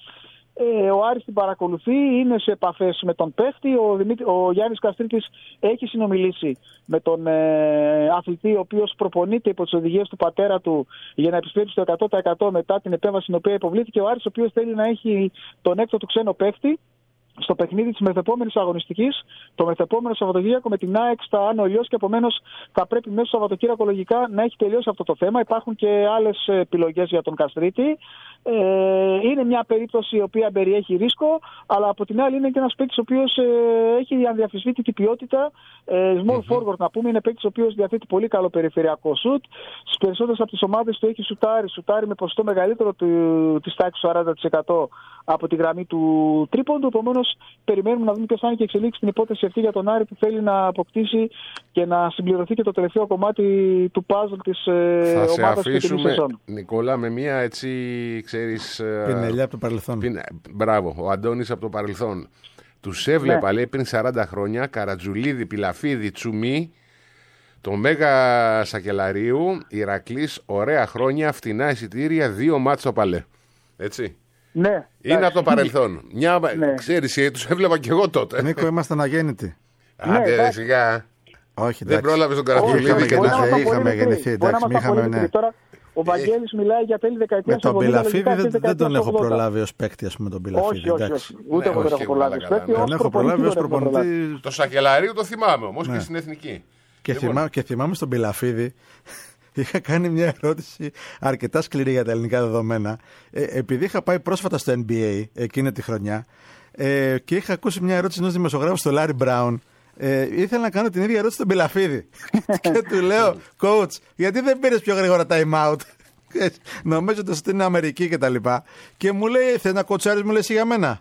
ε, ο Άρης την παρακολουθεί, είναι σε επαφές με τον παίχτη. Ο, Δημήτρη, ο Γιάννης Καστρίτης έχει συνομιλήσει με τον ε, αθλητή, ο οποίος προπονείται υπό τις οδηγίες του πατέρα του για να επιστρέψει στο εκατό τοις εκατό μετά την επέμβαση στην οποία υποβλήθηκε. Ο Άρης, ο οποίος θέλει να έχει τον έκτο του ξένο παίχτη στο παιχνίδι της μεθεπόμενης αγωνιστικής, το μεθεπόμενο Σαββατοκύριακο με την ΑΕΚ στα Άνω Ηλιός, και επομένως θα πρέπει μέσα στο Σαββατοκύριακο λογικά να έχει τελειώσει αυτό το θέμα. Υπάρχουν και άλλες επιλογές για τον Καστρίτη. Ε, είναι μια περίπτωση η οποία περιέχει ρίσκο, αλλά από την άλλη είναι και ένας παίκτης ο οποίος ε, έχει αδιαφυσβήτητη ποιότητα. Ε, small mm-hmm. forward να πούμε, είναι παίκτης ο οποίος διαθέτει πολύ καλό περιφερειακό σουτ. Στις περισσότερες από τις ομάδες του έχει σουτάρει, σουτάρει με ποσοστό μεγαλύτερο του, της τάξης σαράντα τοις εκατό από τη γραμμή του τρίποντου. Επομένως, περιμένουμε να δούμε ποιες θα είναι και εξελίξει στην υπόθεση αυτή για τον Άρη, που θέλει να αποκτήσει και να συμπληρωθεί και το τελευταίο κομμάτι του puzzle της ε, ομάδας και την σεζόν. Νικόλα, με μια έτσι, ξέρεις, πινελιά από το παρελθόν. Πιν... Μπράβο, ο Αντώνης από το παρελθόν. Τους έβλεπα, ναι, λέει, πριν σαράντα χρόνια, Καρατζουλίδη, Πιλαφίδη, Τσουμί, τον Μέγα Σακελαρίου, Ηρακλής, ωραία χρόνια, φτηνά εισιτήρια, δύο μάτς στο Παλέ. Έτσι. Ναι, είναι εντάξει. Από το παρελθόν. Μια, ναι. Ξέρεις, τους έβλεπα και εγώ τότε. Νίκο, ήμασταν αγέννητοι. Άντε, ναι, σιγά. Όχι, δεν πρόλαβες τον Καρατζουλίδη. Δεν είχαμε γεννηθεί. Ο Βαγγέλης μιλάει για τέλη δεκαετίας με τον Πιλαφίδη δεν, δεν τον έχω προλάβει ως παίκτη, ας πούμε, τον Πιλαφίδη. Όχι, όχι, όχι. Ούτε εγώ δεν έχω προλάβει ως παίκτη. Δεν έχω προλάβει ως προπονητή. Το Σακελαρίου το θυμάμαι όμως, ναι, και στην Εθνική. Και, θυμά, και θυμάμαι στον Πιλαφίδη, είχα κάνει μια ερώτηση αρκετά σκληρή για τα ελληνικά δεδομένα. Ε, επειδή είχα πάει πρόσφατα στο N B A εκείνη τη χρονιά ε, και είχα ακούσει μια ερώτηση ενός δημοσιογράφου στο Λάρι Μπράουν. Ε, ήθελα να κάνω την ίδια ερώτηση στον Πιλαφίδη. Και του λέω, coach, γιατί δεν πήρες πιο γρήγορα time out? Νομίζω ότι είναι Αμερική και τα λοιπά. Και μου λέει, θες να κοτσάρεις, μου λέει, για μένα.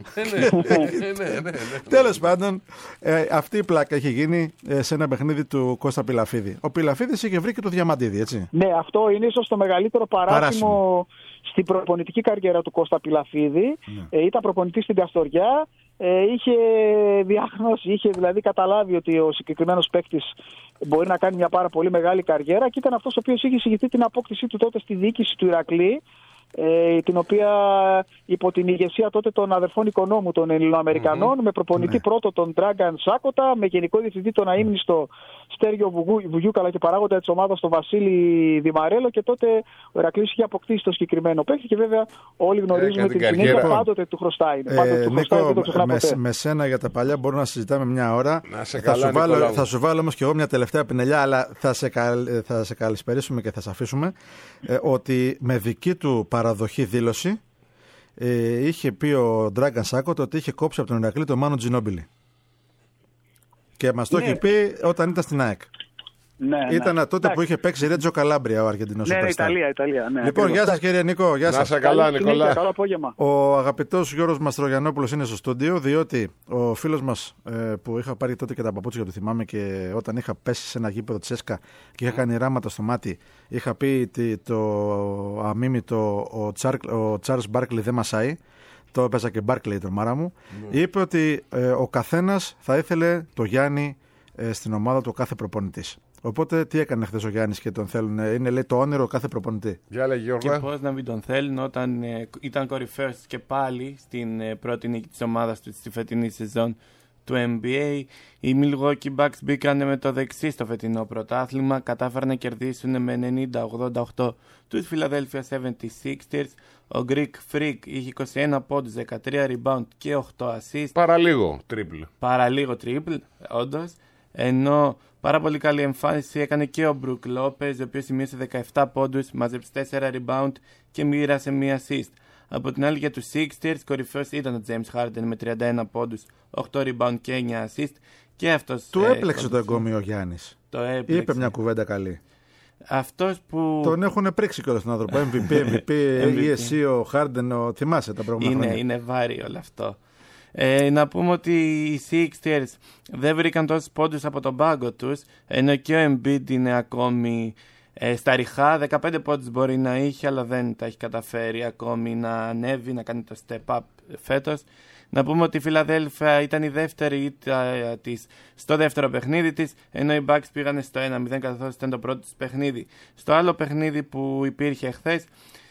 Τέλος πάντων, ε, αυτή η πλάκα έχει γίνει ε, σε ένα παιχνίδι του Κώστα Πιλαφίδη. Ο Πιλαφίδης είχε βρει και το Διαμαντίδη, έτσι. Ναι, αυτό είναι ίσως το μεγαλύτερο παράσημο στην προπονητική καριέρα του Κώστα Πιλαφίδη. Ναι. Ε, ήταν προπονητής στην Καστοριά. Ε, είχε διαγνώσει, είχε δηλαδή καταλάβει ότι ο συγκεκριμένος παίκτης μπορεί να κάνει μια πάρα πολύ μεγάλη καριέρα, και ήταν αυτός ο οποίος είχε εισηγηθεί την απόκτησή του τότε στη διοίκηση του Ηρακλή. ε, την οποία υπό την ηγεσία τότε των αδερφών οικονόμου των Ελληνοαμερικανών, mm-hmm. με προπονητή ναι. πρώτο τον Dragan Σάκοτα, με γενικό διευθυντή τον αείμνηστο Στέργιο Βουγιούκαλα και παράγοντα της ομάδας τον Βασίλη Δημαρέλο, και τότε ο Ηρακλής είχε αποκτήσει το συγκεκριμένο παίκτη και βέβαια όλοι γνωρίζουμε ε, την συνέχεια πάντοτε του χρωστάει. Ε, πάντοτε του χρωστάει, δεν το ξεχνά με, ποτέ. Με σένα για τα παλιά μπορούμε να συζητάμε μια ώρα. Θα, καλά, σου βάλω, θα σου βάλω όμως και εγώ μια τελευταία πινελιά, αλλά θα σε, καλ, θα σε καλησπερίσουμε και θα σε αφήσουμε. Ε, ότι με δική του παραδοχή δήλωση ε, είχε πει ο Dragan Σάκοτ ότι είχε κόψει από τον Ηρακλή τον Μάνο Τζινόμπιλι. Και μας το ναι. είχε πει όταν ήταν στην ΑΕΚ. Ναι, ήταν ναι. τότε Εντάξει. που είχε παίξει Ρέτζο Καλάμπρια ο Αργεντινός. Ναι, ναι, Ιταλία, Ιταλία. Ναι, λοιπόν, γεια σας κύριε Νίκο. Γεια σας. Να σε καλά, Νικόλα. Καλό απόγευμα. Ο αγαπητός Γιώργος Μαστρογιαννόπουλος είναι στο στούντιο, διότι ο φίλος μας ε, που είχα πάρει τότε και τα παπούτσια του, θυμάμαι, και όταν είχα πέσει σε ένα γήπεδο της ΕΣΚΑ και είχα κάνει ράματα στο μάτι, είχα πει το αμίμητο ο, Τσάρ, ο Τσάρλς Μπάρκλι δεν μασάει. Το έπαιζα και Μπάρκλι η τρομάρα μου. Mm. Είπε ότι ε, ο καθένας θα ήθελε το Γιάννη ε, στην ομάδα του, ο κάθε προπονητής. Οπότε τι έκανε χθες ο Γιάννης και τον θέλουν? Είναι, λέει, το όνειρο κάθε προπονητή. Για λέγε, Γιώργο. Και πώς να μην τον θέλουν όταν ε, ήταν κορυφαίος και πάλι στην ε, πρώτη νίκη της ομάδας του στη φετινή σεζόν του N B A. Οι Milwaukee Bucks μπήκαν με το δεξί στο φετινό πρωτάθλημα. Κατάφεραν να κερδίσουν με ενενήντα ογδόντα οκτώ τους Philadelphia seventy-sixers. Ο Greek Freak είχε είκοσι ένα πόντους, δεκατρία rebound και οκτώ assist. Παραλίγο triple. Παραλίγο triple, όντως. Ενώ πάρα πολύ καλή εμφάνιση έκανε και ο Μπρουκ Λόπεζ, ο οποίος σημείωσε δεκαεπτά πόντους, μάζεψε τέσσερα rebound και μοίρασε μία assist. Από την άλλη για τους Sixers, κορυφαίος ήταν ο James Harden με τριάντα ένα πόντους, οκτώ rebound και εννιά assist. Και αυτός, του ε, έπλεξε το εγκόμιο ο Γιάννης. Το έπλεξε. Είπε μια κουβέντα καλή. Αυτός που... Τον έχουν πρίξει κιόλας τον άνθρωπο. εμ βι πι, εμ βι πι, ή εσύ, ο Harden, ο... θυμάσαι τα προηγούμενα είναι, χρόνια. Είναι βάρη όλο αυτό. Ε, να πούμε ότι οι Sixers δεν βρήκαν τόσους πόντους από τον πάγκο τους, ενώ και ο Embiid είναι ακόμη ε, στα ριχά. δεκαπέντε πόντους μπορεί να είχε, αλλά δεν τα έχει καταφέρει ακόμη να ανέβει, να κάνει το step up φέτος. Να πούμε ότι η Φιλαδέλφια ήταν η δεύτερη ήττα της στο δεύτερο παιχνίδι της, ενώ οι Bucks πήγανε στο ένα μηδέν καθώς ήταν το πρώτο τους παιχνίδι. Στο άλλο παιχνίδι που υπήρχε χθες,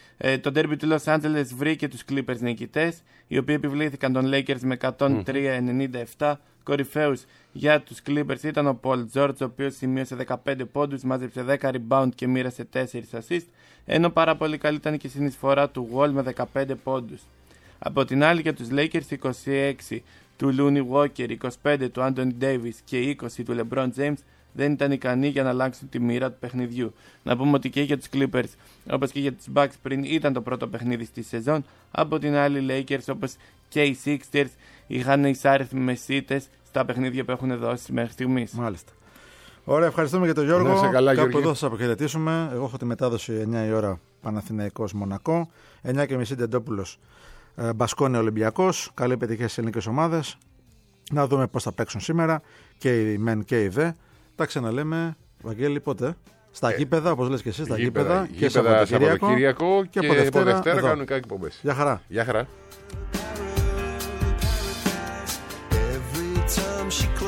το derby του Los Angeles βρήκε τους Clippers νικητές, οι οποίοι επιβλήθηκαν τον Lakers με εκατόν τρία ενενήντα επτά. Κορυφαίους για τους Clippers ήταν ο Paul George, ο οποίος σημείωσε δεκαπέντε πόντους, μάζεψε δέκα rebound και μοίρασε τέσσερα assist, ενώ πάρα πολύ καλή ήταν και η συνεισφορά του Wall με δεκαπέντε πόντους. Από την άλλη για τους Lakers, είκοσι έξι του Looney Walker, είκοσι πέντε του Anthony Davis και είκοσι του LeBron James δεν ήταν ικανοί για να αλλάξουν τη μοίρα του παιχνιδιού. Να πούμε ότι και για τους Clippers, όπως και για τους Bucks πριν, ήταν το πρώτο παιχνίδι στη σεζόν. Από την άλλη, οι Lakers, όπως και οι Sixers, είχαν εισάριθμες ήττες στα παιχνίδια που έχουν δώσει μέχρι στιγμής. Μάλιστα. Ωραία, ευχαριστούμε για τον Γιώργο. Να είσαι καλά, κάπου Γιώργη. εδώ θα σας αποχαιρετήσουμε. Εγώ έχω τη μετάδοση εννιά η ώρα Παναθηναϊκός Μονακό, εννιά και μισή Ντεντόπουλος Μπασκόνια Ολυμπιακός. Καλή επιτυχία στις ελληνικές ομάδες. Να δούμε πώς θα παίξουν σήμερα και οι μεν και οι δε. Τα ξαναλέμε, Βαγγέλη, πότε? Στα ε, γήπεδα, όπως λες και εσύ, στα γήπεδα, γήπεδα και Σαββατοκύριακο, Σαββατοκύριακο και, και από Δευτέρα, Δευτέρα κανονικά εκπομπές. Γεια χαρά. Γεια χαρά.